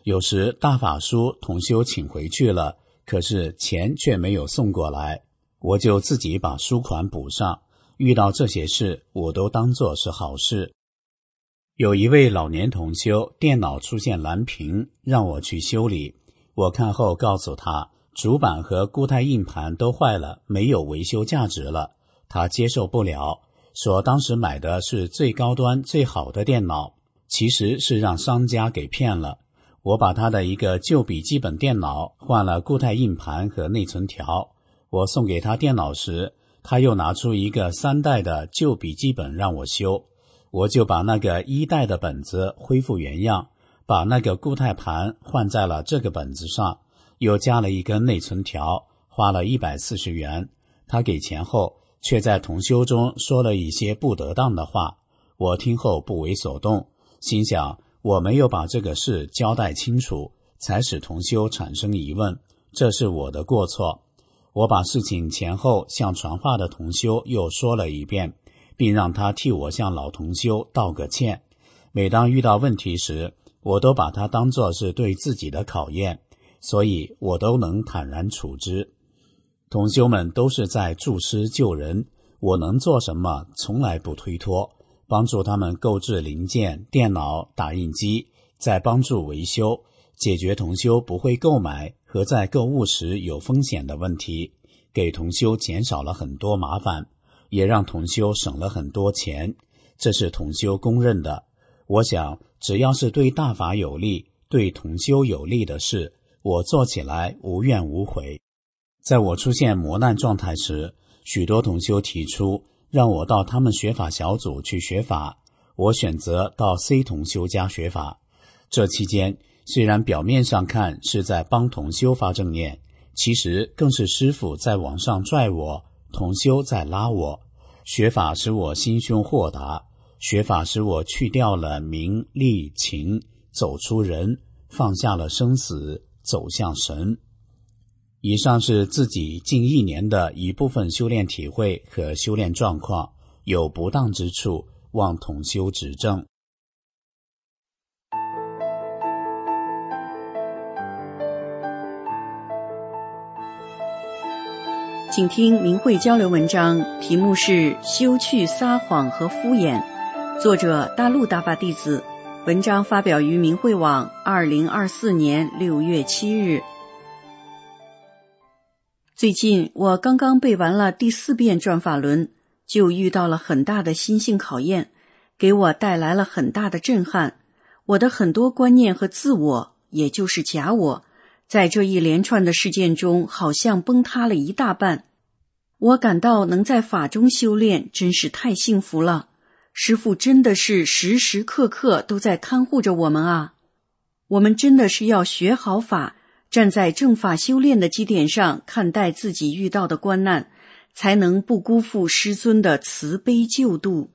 有时大法书同修请回去了，可是钱却没有送过来，我就自己把书款补上。遇到这些事，我都当作是好事。有一位老年同修电脑出现蓝屏，让我去修理。我看后告诉他，主板和固态硬盘都坏了，没有维修价值了。他接受不了，说当时买的是最高端最好的电脑，其实是让商家给骗了。我把他的一个旧笔记本电脑换了固态硬盘和内存条。我送给他电脑时，他又拿出一个三代的旧笔记本让我修，我就把那个一代的本子恢复原样，把那个固态盘换在了这个本子上，又加了一根内存条，花了一百四十元。他给钱后，却在同修中说了一些不得当的话，我听后不为所动，心想我没有把这个事交代清楚，才使同修产生疑问，这是我的过错。我把事情前后向传话的同修又说了一遍，并让他替我向老同修道个歉。每当遇到问题时，我都把它当作是对自己的考验，所以我都能坦然处之。同修们都是在助师救人，我能做什么从来不推脱，帮助他们购置零件、电脑、打印机，再帮助维修，解决同修不会购买和在购物时有风险的问题，给同修减少了很多麻烦，也让同修省了很多钱，这是同修公认的。我想只要是对大法有利、对同修有利的事，我做起来无怨无悔。在我出现磨难状态时，许多同修提出让我到他们学法小组去学法，我选择到 C 同修家学法。这期间虽然表面上看是在帮同修发正念，其实更是师父在往上拽我，同修在拉我。学法使我心胸豁达，学法使我去掉了名利情，走出人，放下了生死，走向神。以上是自己近一年的一部分修炼体会和修炼状况，有不当之处，望同修指正。 请听明慧交流文章，题目是修去撒谎和敷衍，作者大陆大法弟子，文章发表于明慧网二零二四年六月七日。最近我刚刚背完了第四遍转法轮，就遇到了很大的心性考验，给我带来了很大的震撼。我的很多观念和自我，也就是假我，在这一连串的事件中好像崩塌了一大半。我感到能在法中修炼真是太幸福了，师父真的是时时刻刻都在看护着我们啊！我们真的是要学好法，站在正法修炼的基点上看待自己遇到的关难，才能不辜负师尊的慈悲救度。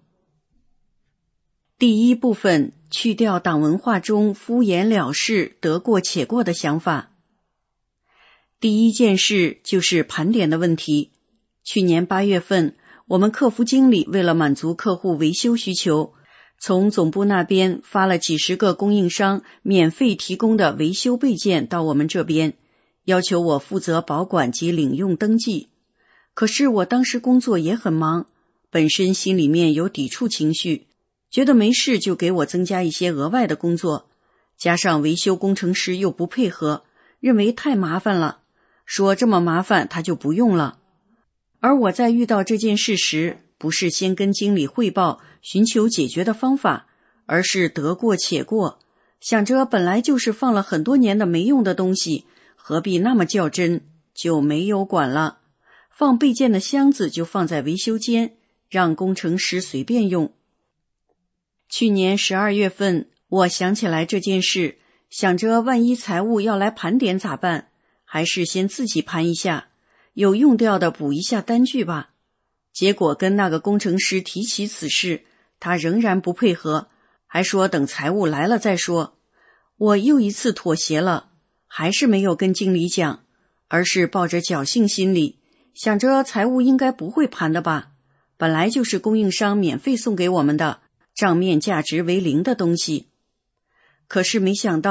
第一部分，去掉党文化中敷衍了事、得过且过的想法。第一件事就是盘点的问题。去年八月份，我们客服经理为了满足客户维修需求，从总部那边发了几十个供应商免费提供的维修备件到我们这边，要求我负责保管及领用登记。可是我当时工作也很忙，本身心里面有抵触情绪，觉得没事就给我增加一些额外的工作，加上维修工程师又不配合，认为太麻烦了，说这么麻烦他就不用了。而我在遇到这件事时，不是先跟经理汇报寻求解决的方法，而是得过且过，想着本来就是放了很多年的没用的东西，何必那么较真，就没有管了。放备件的箱子就放在维修间，让工程师随便用。去年十二月份，我想起来这件事，想着万一财务要来盘点咋办，还是先自己盘一下，有用掉的补一下单据吧。结果跟那个工程师提起此事，他仍然不配合，还说等财务来了再说。我又一次妥协了，还是没有跟经理讲，而是抱着侥幸心理，想着财务应该不会盘的吧，本来就是供应商免费送给我们的，账面价值为零的东西。可是没想到，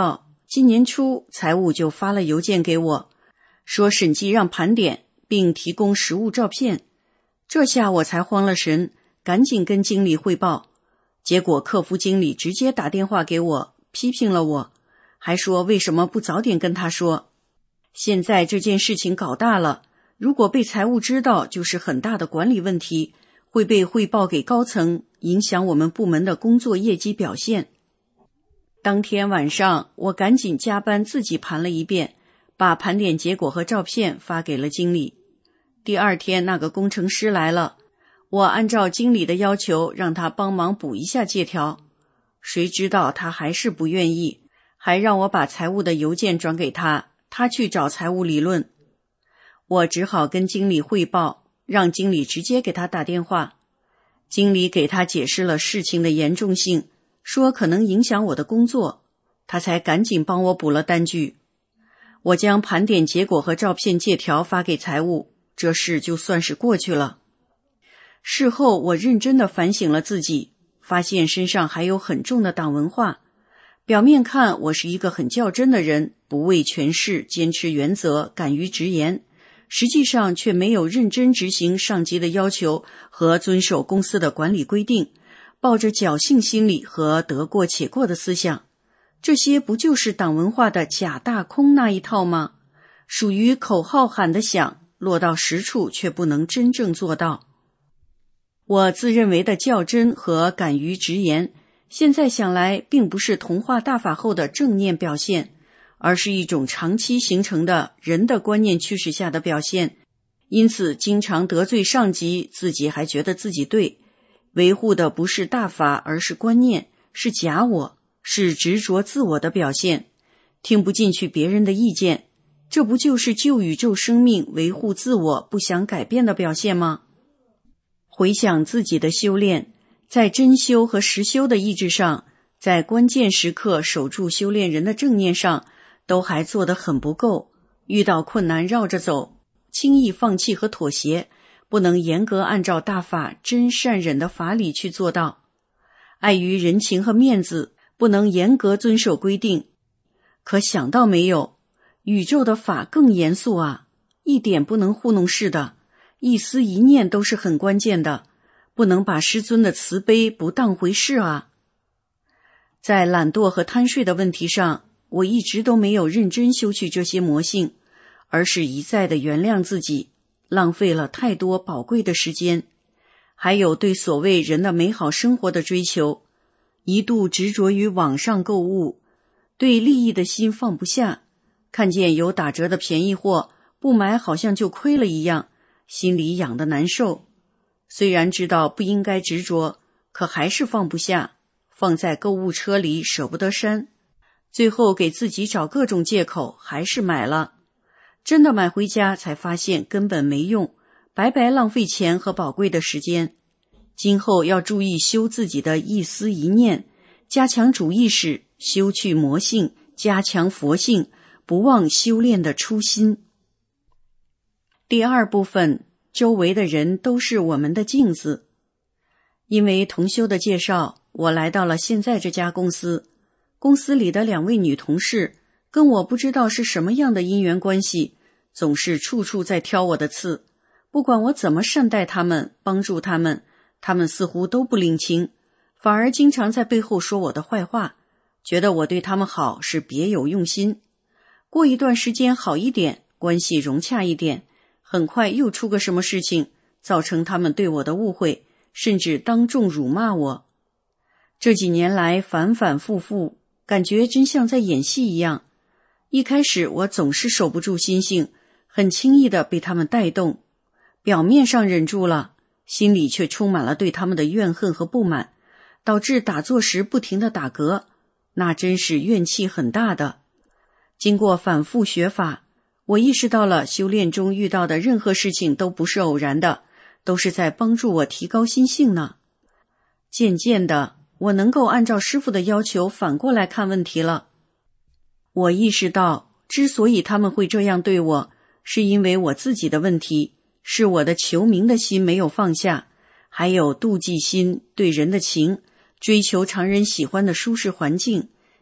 今年初财务就发了邮件给我，说审计让盘点并提供实物照片。这下我才慌了神，赶紧跟经理汇报。结果客服经理直接打电话给我，批评了我，还说为什么不早点跟他说。现在这件事情搞大了，如果被财务知道，就是很大的管理问题，会被汇报给高层，影响我们部门的工作业绩表现。当天晚上，我赶紧加班自己盘了一遍，把盘点结果和照片发给了经理。第二天那个工程师来了，我按照经理的要求让他帮忙补一下借条，谁知道他还是不愿意，还让我把财务的邮件转给他，他去找财务理论。我只好跟经理汇报，让经理直接给他打电话。经理给他解释了事情的严重性，说可能影响我的工作，他才赶紧帮我补了单据。我将盘点结果和照片借条发给财务，这事就算是过去了。事后我认真地反省了自己，发现身上还有很重的党文化。表面看我是一个很较真的人，不畏权势，坚持原则，敢于直言，实际上却没有认真执行上级的要求和遵守公司的管理规定，抱着侥幸心理和得过且过的思想。这些不就是党文化的假大空那一套吗？属于口号喊得响，落到实处却不能真正做到。我自认为的较真和敢于直言，现在想来并不是同化大法后的正念表现，而是一种长期形成的人的观念驱使下的表现。因此经常得罪上级，自己还觉得自己对，维护的不是大法，而是观念，是假我，是执着自我的表现。听不进去别人的意见，这不就是救宇宙生命，维护自我，不想改变的表现吗？回想自己的修炼，在真修和实修的意志上，在关键时刻守住修炼人的正念上，都还做得很不够。遇到困难绕着走，轻易放弃和妥协，不能严格按照大法真善忍的法理去做到。碍于人情和面子，不能严格遵守规定。可想到没有，宇宙的法更严肃啊，一点不能糊弄事的，一丝一念都是很关键的，不能把师尊的慈悲不当回事啊。在懒惰和贪睡的问题上，我一直都没有认真修去这些魔性，而是一再的原谅自己，浪费了太多宝贵的时间。还有对所谓人的美好生活的追求，一度执着于网上购物，对利益的心放不下，看见有打折的便宜货，不买好像就亏了一样，心里痒得难受。虽然知道不应该执着，可还是放不下，放在购物车里舍不得删，最后给自己找各种借口，还是买了。真的买回家才发现根本没用，白白浪费钱和宝贵的时间。今后要注意修自己的一思一念，加强主意识，修去魔性，加强佛性，不忘修炼的初心。第二部分，周围的人都是我们的镜子。因为同修的介绍，我来到了现在这家公司。公司里的两位女同事跟我不知道是什么样的因缘关系，总是处处在挑我的刺。不管我怎么善待他们，帮助他们，他们似乎都不领情，反而经常在背后说我的坏话，觉得我对他们好是别有用心。过一段时间好一点，关系融洽一点，很快又出个什么事情，造成他们对我的误会，甚至当众辱骂我。这几年来反反复复，感觉真像在演戏一样。一开始我总是守不住心性，很轻易地被他们带动，表面上忍住了，心里却充满了对他们的怨恨和不满，导致打坐时不停地打嗝，那真是怨气很大的。经过反复学法，我意识到了修炼中遇到的任何事情都不是偶然的，都是在帮助我提高心性呢。渐渐的，我能够按照师父的要求反过来看问题了。我意识到，之所以他们会这样对我，是因为我自己的问题，是我的求名的心没有放下，还有妒忌心，对人的情，追求常人喜欢的舒适环境，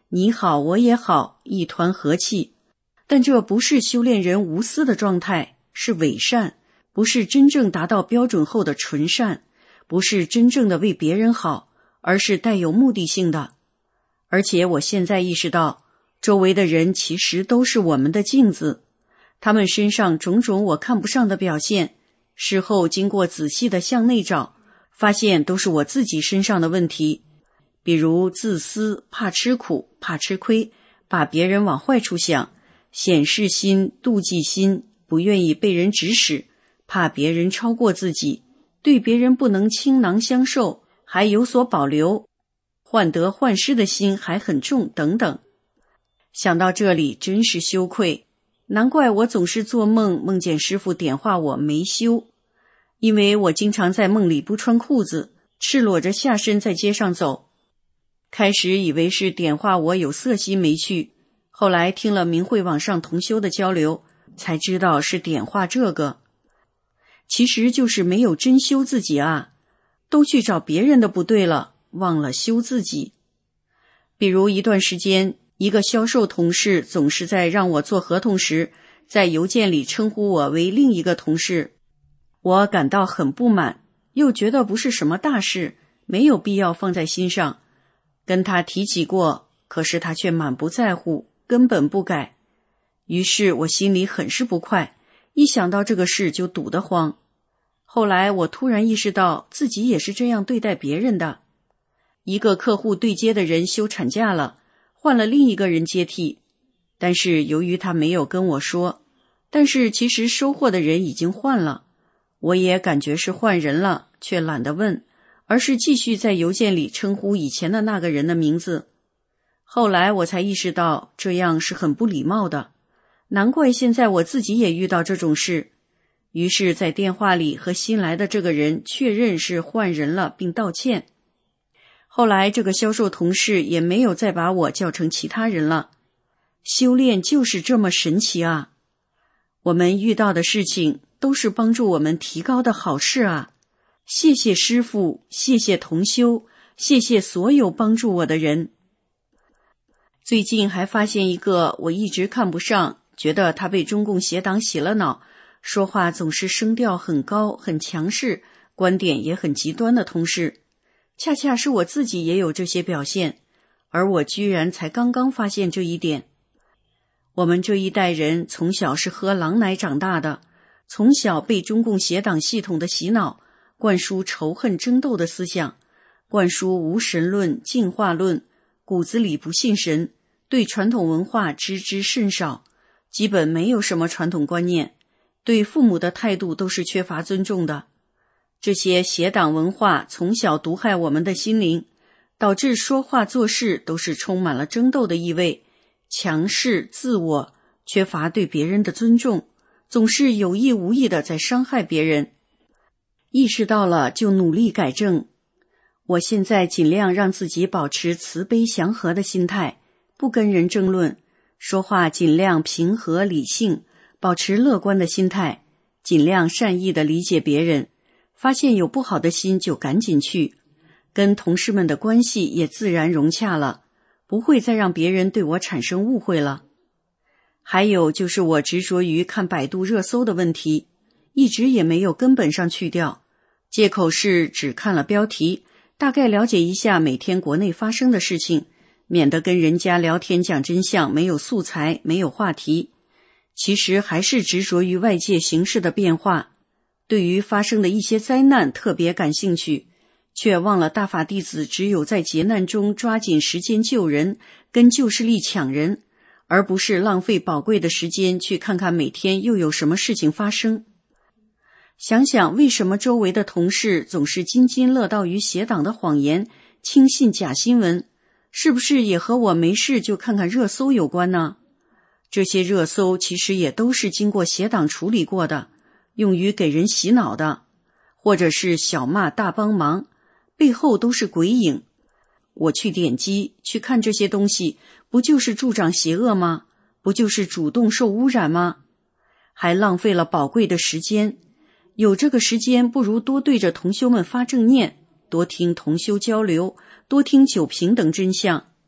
你好我也好，一团和气。但这不是修炼人无私的状态，是伪善，不是真正达到标准后的纯善，不是真正的为别人好，而是带有目的性的。而且我现在意识到，周围的人其实都是我们的镜子，他们身上种种我看不上的表现，事后经过仔细的向内找，发现都是我自己身上的问题。比如自私，怕吃苦，怕吃亏，把别人往坏处想，显示心，妒忌心，不愿意被人指使，怕别人超过自己，对别人不能倾囊相授，还有所保留，患得患失的心还很重等等。想到这里真是羞愧，难怪我总是做梦梦见师父点化我没修，因为我经常在梦里不穿裤子，赤裸着下身在街上走。开始以为是点化我有色心没去，后来听了明慧网上同修的交流，才知道是点化这个。其实就是没有真修自己啊，都去找别人的不对了，忘了修自己。比如一段时间，一个销售同事总是在让我做合同时，在邮件里称呼我为另一个同事，我感到很不满，又觉得不是什么大事，没有必要放在心上。跟他提起过，可是他却满不在乎，根本不改。于是我心里很是不快，一想到这个事就堵得慌。后来我突然意识到自己也是这样对待别人的。一个客户对接的人休产假了，换了另一个人接替，但是由于他没有跟我说，但是其实收货的人已经换了，我也感觉是换人了，却懒得问，而是继续在邮件里称呼以前的那个人的名字。后来我才意识到这样是很不礼貌的，难怪现在我自己也遇到这种事。于是在电话里和新来的这个人确认是换人了，并道歉。后来这个销售同事也没有再把我叫成其他人了。修炼就是这么神奇啊！我们遇到的事情都是帮助我们提高的好事啊！谢谢师父，谢谢同修，谢谢所有帮助我的人。最近还发现一个我一直看不上，觉得他被中共邪党洗了脑，说话总是声调很高，很强势，观点也很极端的同事。恰恰是我自己也有这些表现，而我居然才刚刚发现这一点。我们这一代人从小是喝狼奶长大的，从小被中共邪党系统的洗脑，灌输仇恨争斗的思想，灌输无神论、进化论，骨子里不信神，对传统文化知之甚少，基本没有什么传统观念，对父母的态度都是缺乏尊重的。这些邪党文化从小毒害我们的心灵，导致说话做事都是充满了争斗的意味，强势、自我，缺乏对别人的尊重，总是有意无意的在伤害别人。意识到了就努力改正。我现在尽量让自己保持慈悲祥和的心态，不跟人争论，说话尽量平和理性，保持乐观的心态，尽量善意的理解别人，发现有不好的心就赶紧去，跟同事们的关系也自然融洽了，不会再让别人对我产生误会了。还有就是我执着于看百度热搜的问题，一直也没有根本上去掉，借口是只看了标题，大概了解一下每天国内发生的事情，免得跟人家聊天讲真相，没有素材，没有话题。其实还是执着于外界形势的变化，对于发生的一些灾难特别感兴趣，却忘了大法弟子只有在劫难中抓紧时间救人，跟旧势力抢人，而不是浪费宝贵的时间去看看每天又有什么事情发生。想想为什么周围的同事总是津津乐道于邪党的谎言，轻信假新闻，是不是也和我没事就看看热搜有关呢？这些热搜其实也都是经过邪党处理过的，用于给人洗脑的，或者是小骂大帮忙，背后都是鬼影。我去点击去看这些东西，不就是助长邪恶吗？不就是主动受污染吗？还浪费了宝贵的时间。有这个时间，不如多对着同修们发正念，多听同修交流，多听九评等真相。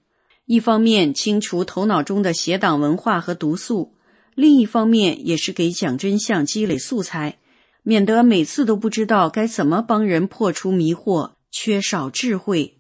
一方面清除头脑中的邪党文化和毒素，另一方面也是给讲真相积累素材，免得每次都不知道该怎么帮人破除迷惑，缺少智慧。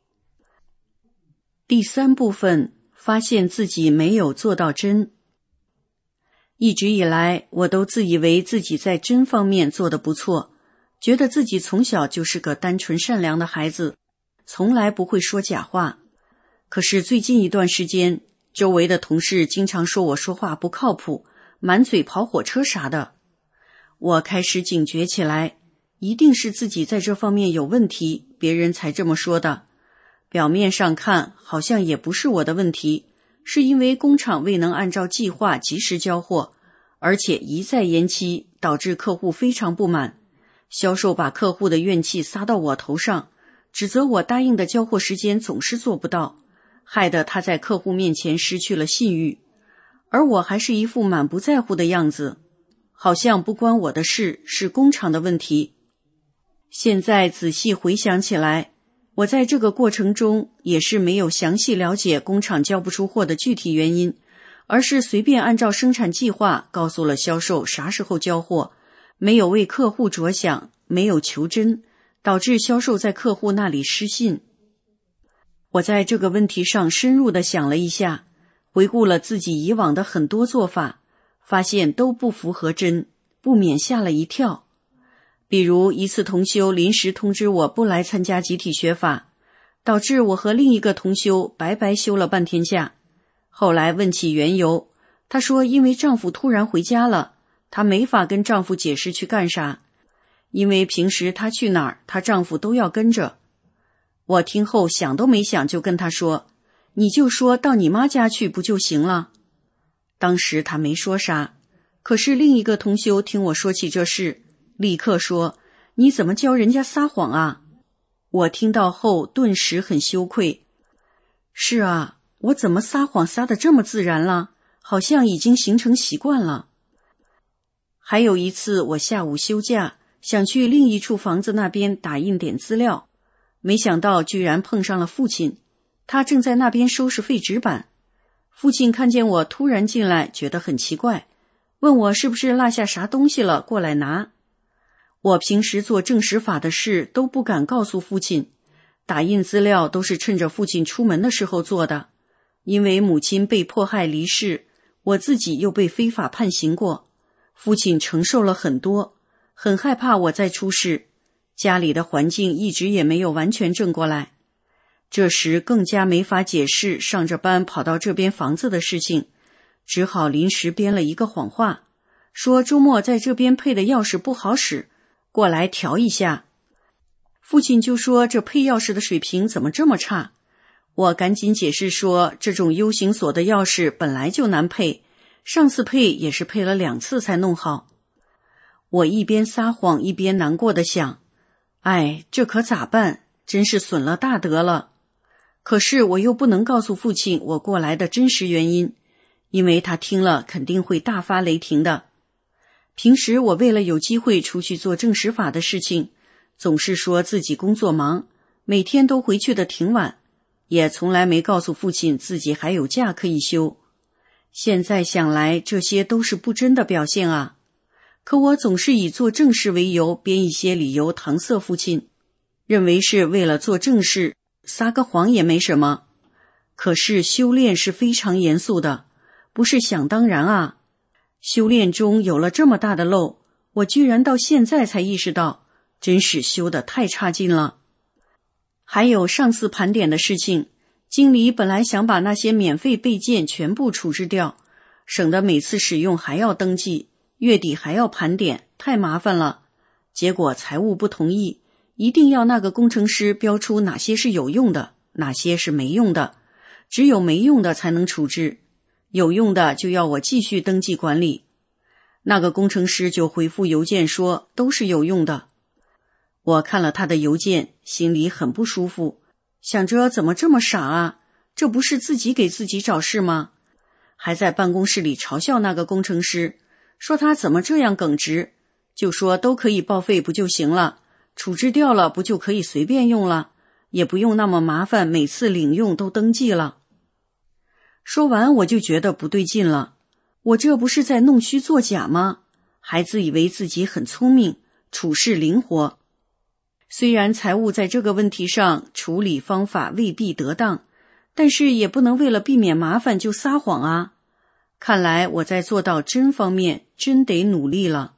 第三部分，发现自己没有做到真。一直以来，我都自以为自己在真方面做得不错，觉得自己从小就是个单纯善良的孩子，从来不会说假话。可是最近一段时间，周围的同事经常说我说话不靠谱，满嘴跑火车啥的。我开始警觉起来，一定是自己在这方面有问题，别人才这么说的。表面上看，好像也不是我的问题，是因为工厂未能按照计划及时交货，而且一再延期，导致客户非常不满。销售把客户的怨气撒到我头上，指责我答应的交货时间总是做不到，害得他在客户面前失去了信誉。而我还是一副满不在乎的样子，好像不关我的事，是工厂的问题。现在仔细回想起来，我在这个过程中也是没有详细了解工厂交不出货的具体原因，而是随便按照生产计划告诉了销售啥时候交货，没有为客户着想，没有求真，导致销售在客户那里失信。我在这个问题上深入地想了一下，回顾了自己以往的很多做法，发现都不符合真，不免吓了一跳。比如一次同修临时通知我不来参加集体学法，导致我和另一个同修白白休了半天假。后来问起缘由，她说因为丈夫突然回家了，她没法跟丈夫解释去干啥，因为平时她去哪儿，她丈夫都要跟着。我听后想都没想就跟她说，你就说到你妈家去不就行了。当时她没说啥，可是另一个同修听我说起这事，立刻说，你怎么教人家撒谎啊？我听到后顿时很羞愧。是啊，我怎么撒谎撒得这么自然了，好像已经形成习惯了。还有一次我下午休假，想去另一处房子那边打印点资料，没想到居然碰上了父亲，他正在那边收拾废纸板。父亲看见我突然进来，觉得很奇怪，问我是不是落下啥东西了，过来拿。我平时做证实法的事都不敢告诉父亲，打印资料都是趁着父亲出门的时候做的。因为母亲被迫害离世，我自己又被非法判刑过，父亲承受了很多，很害怕我再出事，家里的环境一直也没有完全正过来。这时更加没法解释上着班跑到这边房子的事情，只好临时编了一个谎话，说周末在这边配的钥匙不好使，过来调一下。父亲就说这配钥匙的水平怎么这么差？我赶紧解释说，这种 U 型锁的钥匙本来就难配，上次配也是配了两次才弄好。我一边撒谎一边难过的想，哎，这可咋办？真是损了大德了。可是我又不能告诉父亲我过来的真实原因，因为他听了肯定会大发雷霆的。平时我为了有机会出去做证实法的事情，总是说自己工作忙，每天都回去的挺晚，也从来没告诉父亲自己还有假可以休。现在想来，这些都是不真的表现啊。可我总是以做正事为由，编一些理由搪塞父亲，认为是为了做正事，撒个谎也没什么。可是修炼是非常严肃的，不是想当然啊。修炼中有了这么大的漏，我居然到现在才意识到，真是修得太差劲了。还有上次盘点的事情，经理本来想把那些免费备件全部处置掉，省得每次使用还要登记，月底还要盘点，太麻烦了。结果财务不同意，一定要那个工程师标出哪些是有用的，哪些是没用的，只有没用的才能处置，有用的就要我继续登记管理。那个工程师就回复邮件说都是有用的。我看了他的邮件，心里很不舒服，想着怎么这么傻啊，这不是自己给自己找事吗？还在办公室里嘲笑那个工程师，说他怎么这样耿直，就说都可以报废不就行了，处置掉了不就可以随便用了，也不用那么麻烦每次领用都登记了。 说完我就觉得不对劲了，我这不是在弄虚作假吗？还自以为自己很聪明，处事灵活。虽然财务在这个问题上处理方法未必得当，但是也不能为了避免麻烦就撒谎啊。看来我在做到真方面真得努力了。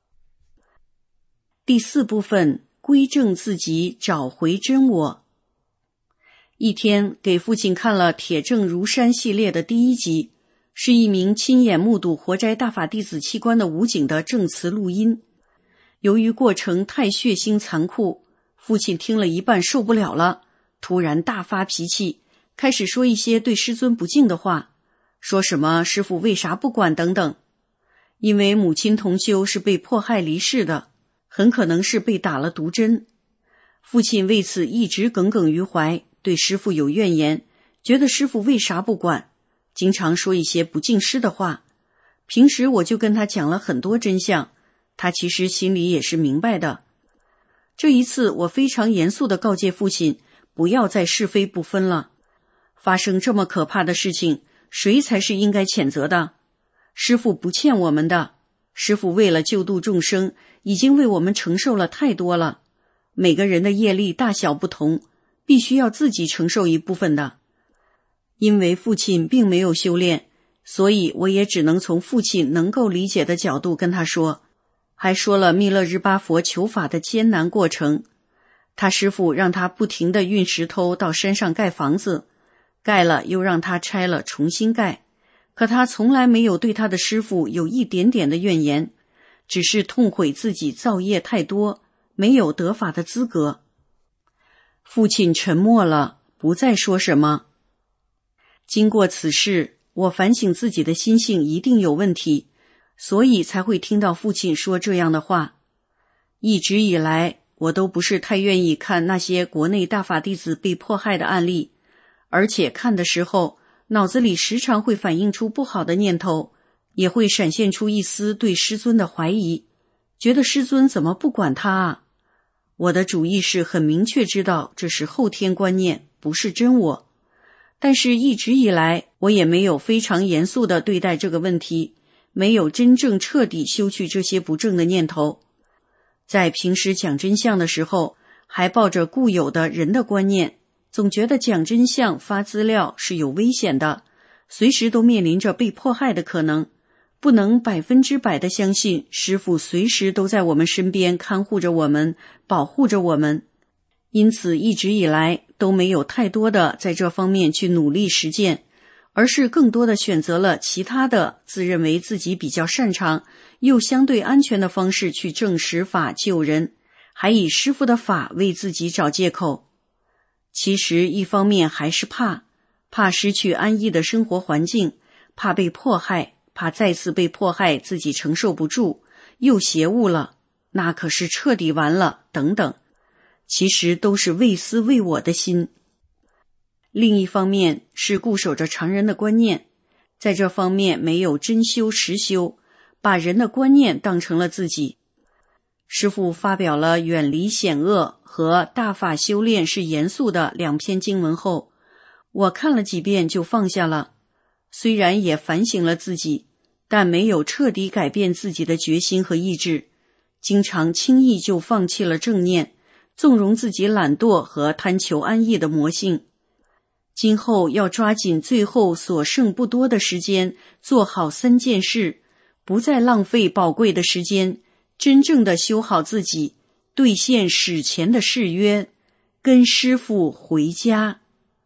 第四部分，归正自己，找回真我。一天给父亲看了《铁证如山》系列的第一集，是一名亲眼目睹活摘大法弟子器官的武警的证词录音。由于过程太血腥残酷，父亲听了一半受不了了，突然大发脾气，开始说一些对师尊不敬的话，说什么师父为啥不管等等。因为母亲同修是被迫害离世的，很可能是被打了毒针。父亲为此一直耿耿于怀，对师父有怨言，觉得师父为啥不管，经常说一些不敬师的话。平时我就跟他讲了很多真相，他其实心里也是明白的。这一次我非常严肃地告诫父亲，不要再是非不分了。发生这么可怕的事情，谁才是应该谴责的？师父不欠我们的，师父为了救度众生，已经为我们承受了太多了。每个人的业力大小不同，必须要自己承受一部分的。因为父亲并没有修炼，所以我也只能从父亲能够理解的角度跟他说，还说了密勒日巴佛求法的艰难过程。他师父让他不停地运石头到山上盖房子，盖了又让他拆了重新盖，可他从来没有对他的师父有一点点的怨言，只是痛悔自己造业太多，没有得法的资格。父亲沉默了，不再说什么。经过此事，我反省自己的心性一定有问题，所以才会听到父亲说这样的话。一直以来，我都不是太愿意看那些国内大法弟子被迫害的案例，而且看的时候，脑子里时常会反映出不好的念头，也会闪现出一丝对师尊的怀疑，觉得师尊怎么不管他啊？我的主意是很明确知道这是后天观念，不是真我。但是一直以来，我也没有非常严肃地对待这个问题，没有真正彻底修去这些不正的念头。在平时讲真相的时候，还抱着固有的人的观念，总觉得讲真相发资料是有危险的，随时都面临着被迫害的可能，不能百分之百的相信师父随时都在我们身边看护着我们，保护着我们。因此一直以来都没有太多的在这方面去努力实践，而是更多的选择了其他的自认为自己比较擅长又相对安全的方式去证实法救人，还以师父的法为自己找借口。其实一方面还是怕怕失去安逸的生活环境，怕被迫害，怕再次被迫害自己承受不住，又邪悟了，那可是彻底完了等等，其实都是为私为我的心。另一方面是固守着常人的观念，在这方面没有真修实修，把人的观念当成了自己。师父发表了远离险恶和大法修炼是严肃的两篇经文后，我看了几遍就放下了，虽然也反省了自己，但没有彻底改变自己的决心和意志，经常轻易就放弃了正念，纵容自己懒惰和贪求安逸的魔性。今后要抓紧最后所剩不多的时间，做好三件事，不再浪费宝贵的时间，真正的修好自己，兑现史前的誓约，跟师父回家。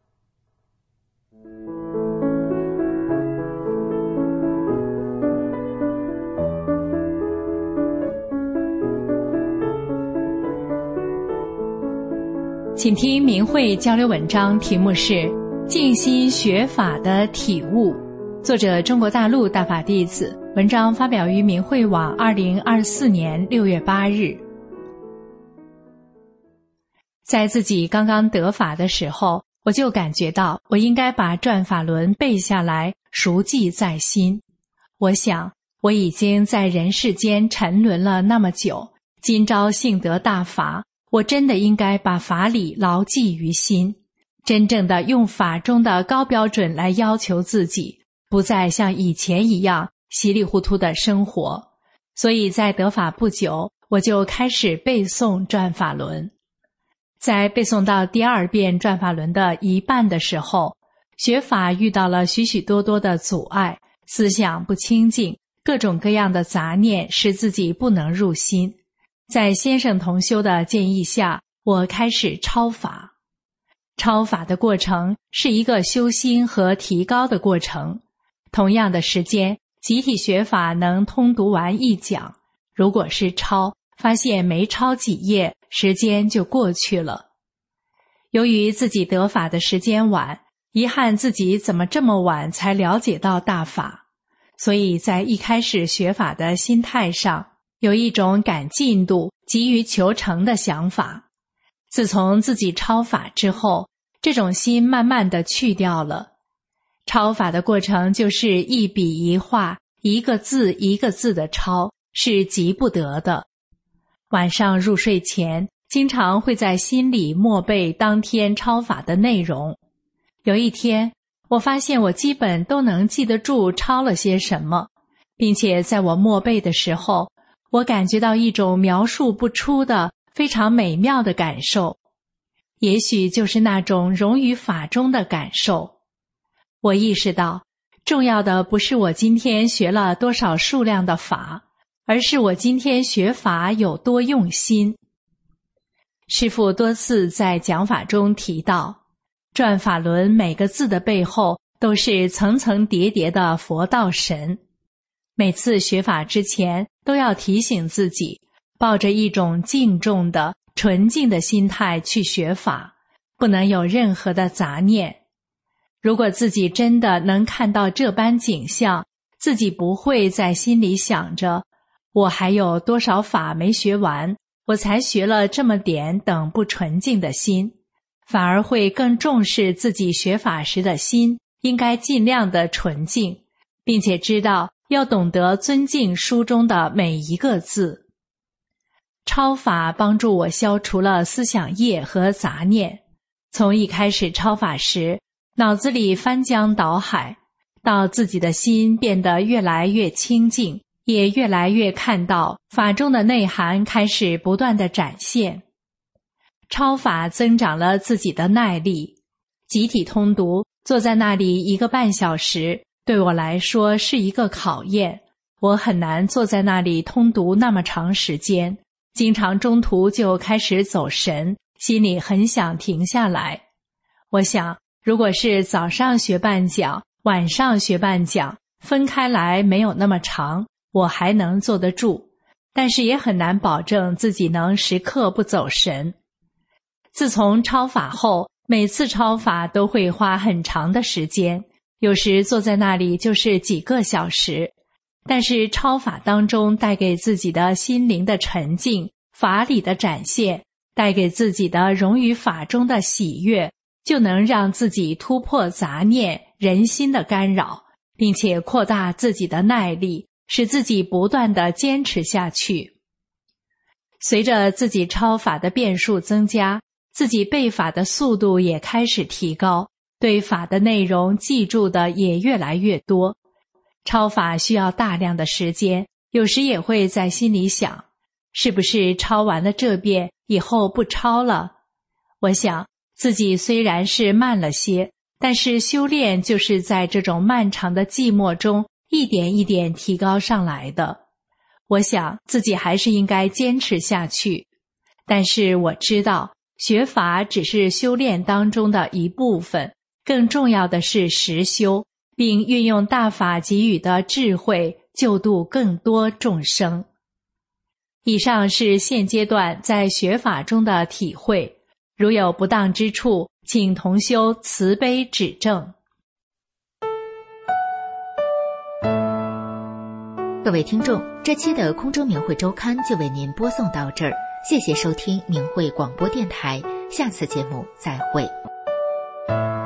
请听明慧交流文章，题目是静心学法的体悟，作者中国大陆大法弟子，文章发表于明慧网二零二四年六月八日。在自己刚刚得法的时候，我就感觉到我应该把转法轮背下来，熟记在心。我想我已经在人世间沉沦了那么久，今朝幸得大法，我真的应该把法理牢记于心。 真正的用法中的高标准来要求自己，不再像以前一样稀里糊涂的生活。所以在得法不久，我就开始背诵转法轮。在背诵到第二遍转法轮的一半的时候，学法遇到了许许多多的阻碍，思想不清净，各种各样的杂念使自己不能入心。在先生同修的建议下，我开始抄法。抄法的过程是一个修心和提高的过程。同样的时间，集体学法能通读完一讲，如果是抄，发现没抄几页，时间就过去了。由于自己得法的时间晚，遗憾自己怎么这么晚才了解到大法，所以在一开始学法的心态上，有一种赶进度、急于求成的想法。自从自己抄法之后，这种心慢慢的去掉了。抄法的过程就是一笔一画，一个字一个字的抄，是急不得的。晚上入睡前，经常会在心里默背当天抄法的内容。有一天，我发现我基本都能记得住抄了些什么，并且在我默背的时候，我感觉到一种描述不出的非常美妙的感受，也许就是那种融于法中的感受。我意识到，重要的不是我今天学了多少数量的法，而是我今天学法有多用心。师父多次在讲法中提到，转法轮每个字的背后都是层层叠叠的佛道神。每次学法之前，都要提醒自己，抱着一种敬重的、纯净的心态去学法，不能有任何的杂念。如果自己真的能看到这般景象，自己不会在心里想着，我还有多少法没学完，我才学了这么点等不纯净的心，反而会更重视自己学法时的心应该尽量的纯净，并且知道要懂得尊敬书中的每一个字。抄法帮助我消除了思想业和杂念。从一开始抄法时，脑子里翻江倒海，到自己的心变得越来越清净，也越来越看到法中的内涵开始不断的展现。抄法增长了自己的耐力。集体通读，坐在那里一个半小时，对我来说是一个考验。我很难坐在那里通读那么长时间，经常中途就开始走神，心里很想停下来。我想，如果是早上学半讲，晚上学半讲，分开来没有那么长，我还能坐得住，但是也很难保证自己能时刻不走神。自从抄法后，每次抄法都会花很长的时间，有时坐在那里就是几个小时，但是抄法当中带给自己的心灵的沉静，法理的展现，带给自己的融于法中的喜悦，就能让自己突破杂念、人心的干扰，并且扩大自己的耐力，使自己不断地坚持下去。随着自己抄法的遍数增加，自己背法的速度也开始提高，对法的内容记住的也越来越多。抄法需要大量的时间，有时也会在心里想，是不是抄完了这遍以后不抄了？我想自己虽然是慢了些，但是修炼就是在这种漫长的寂寞中一点一点提高上来的。我想自己还是应该坚持下去，但是我知道学法只是修炼当中的一部分，更重要的是实修，并运用大法给予的智慧，救度更多众生。以上是现阶段在学法中的体会，如有不当之处，请同修慈悲指正。 各位听众，这期的空中明慧周刊就为您播送到这儿，谢谢收听明慧广播电台，下次节目再会。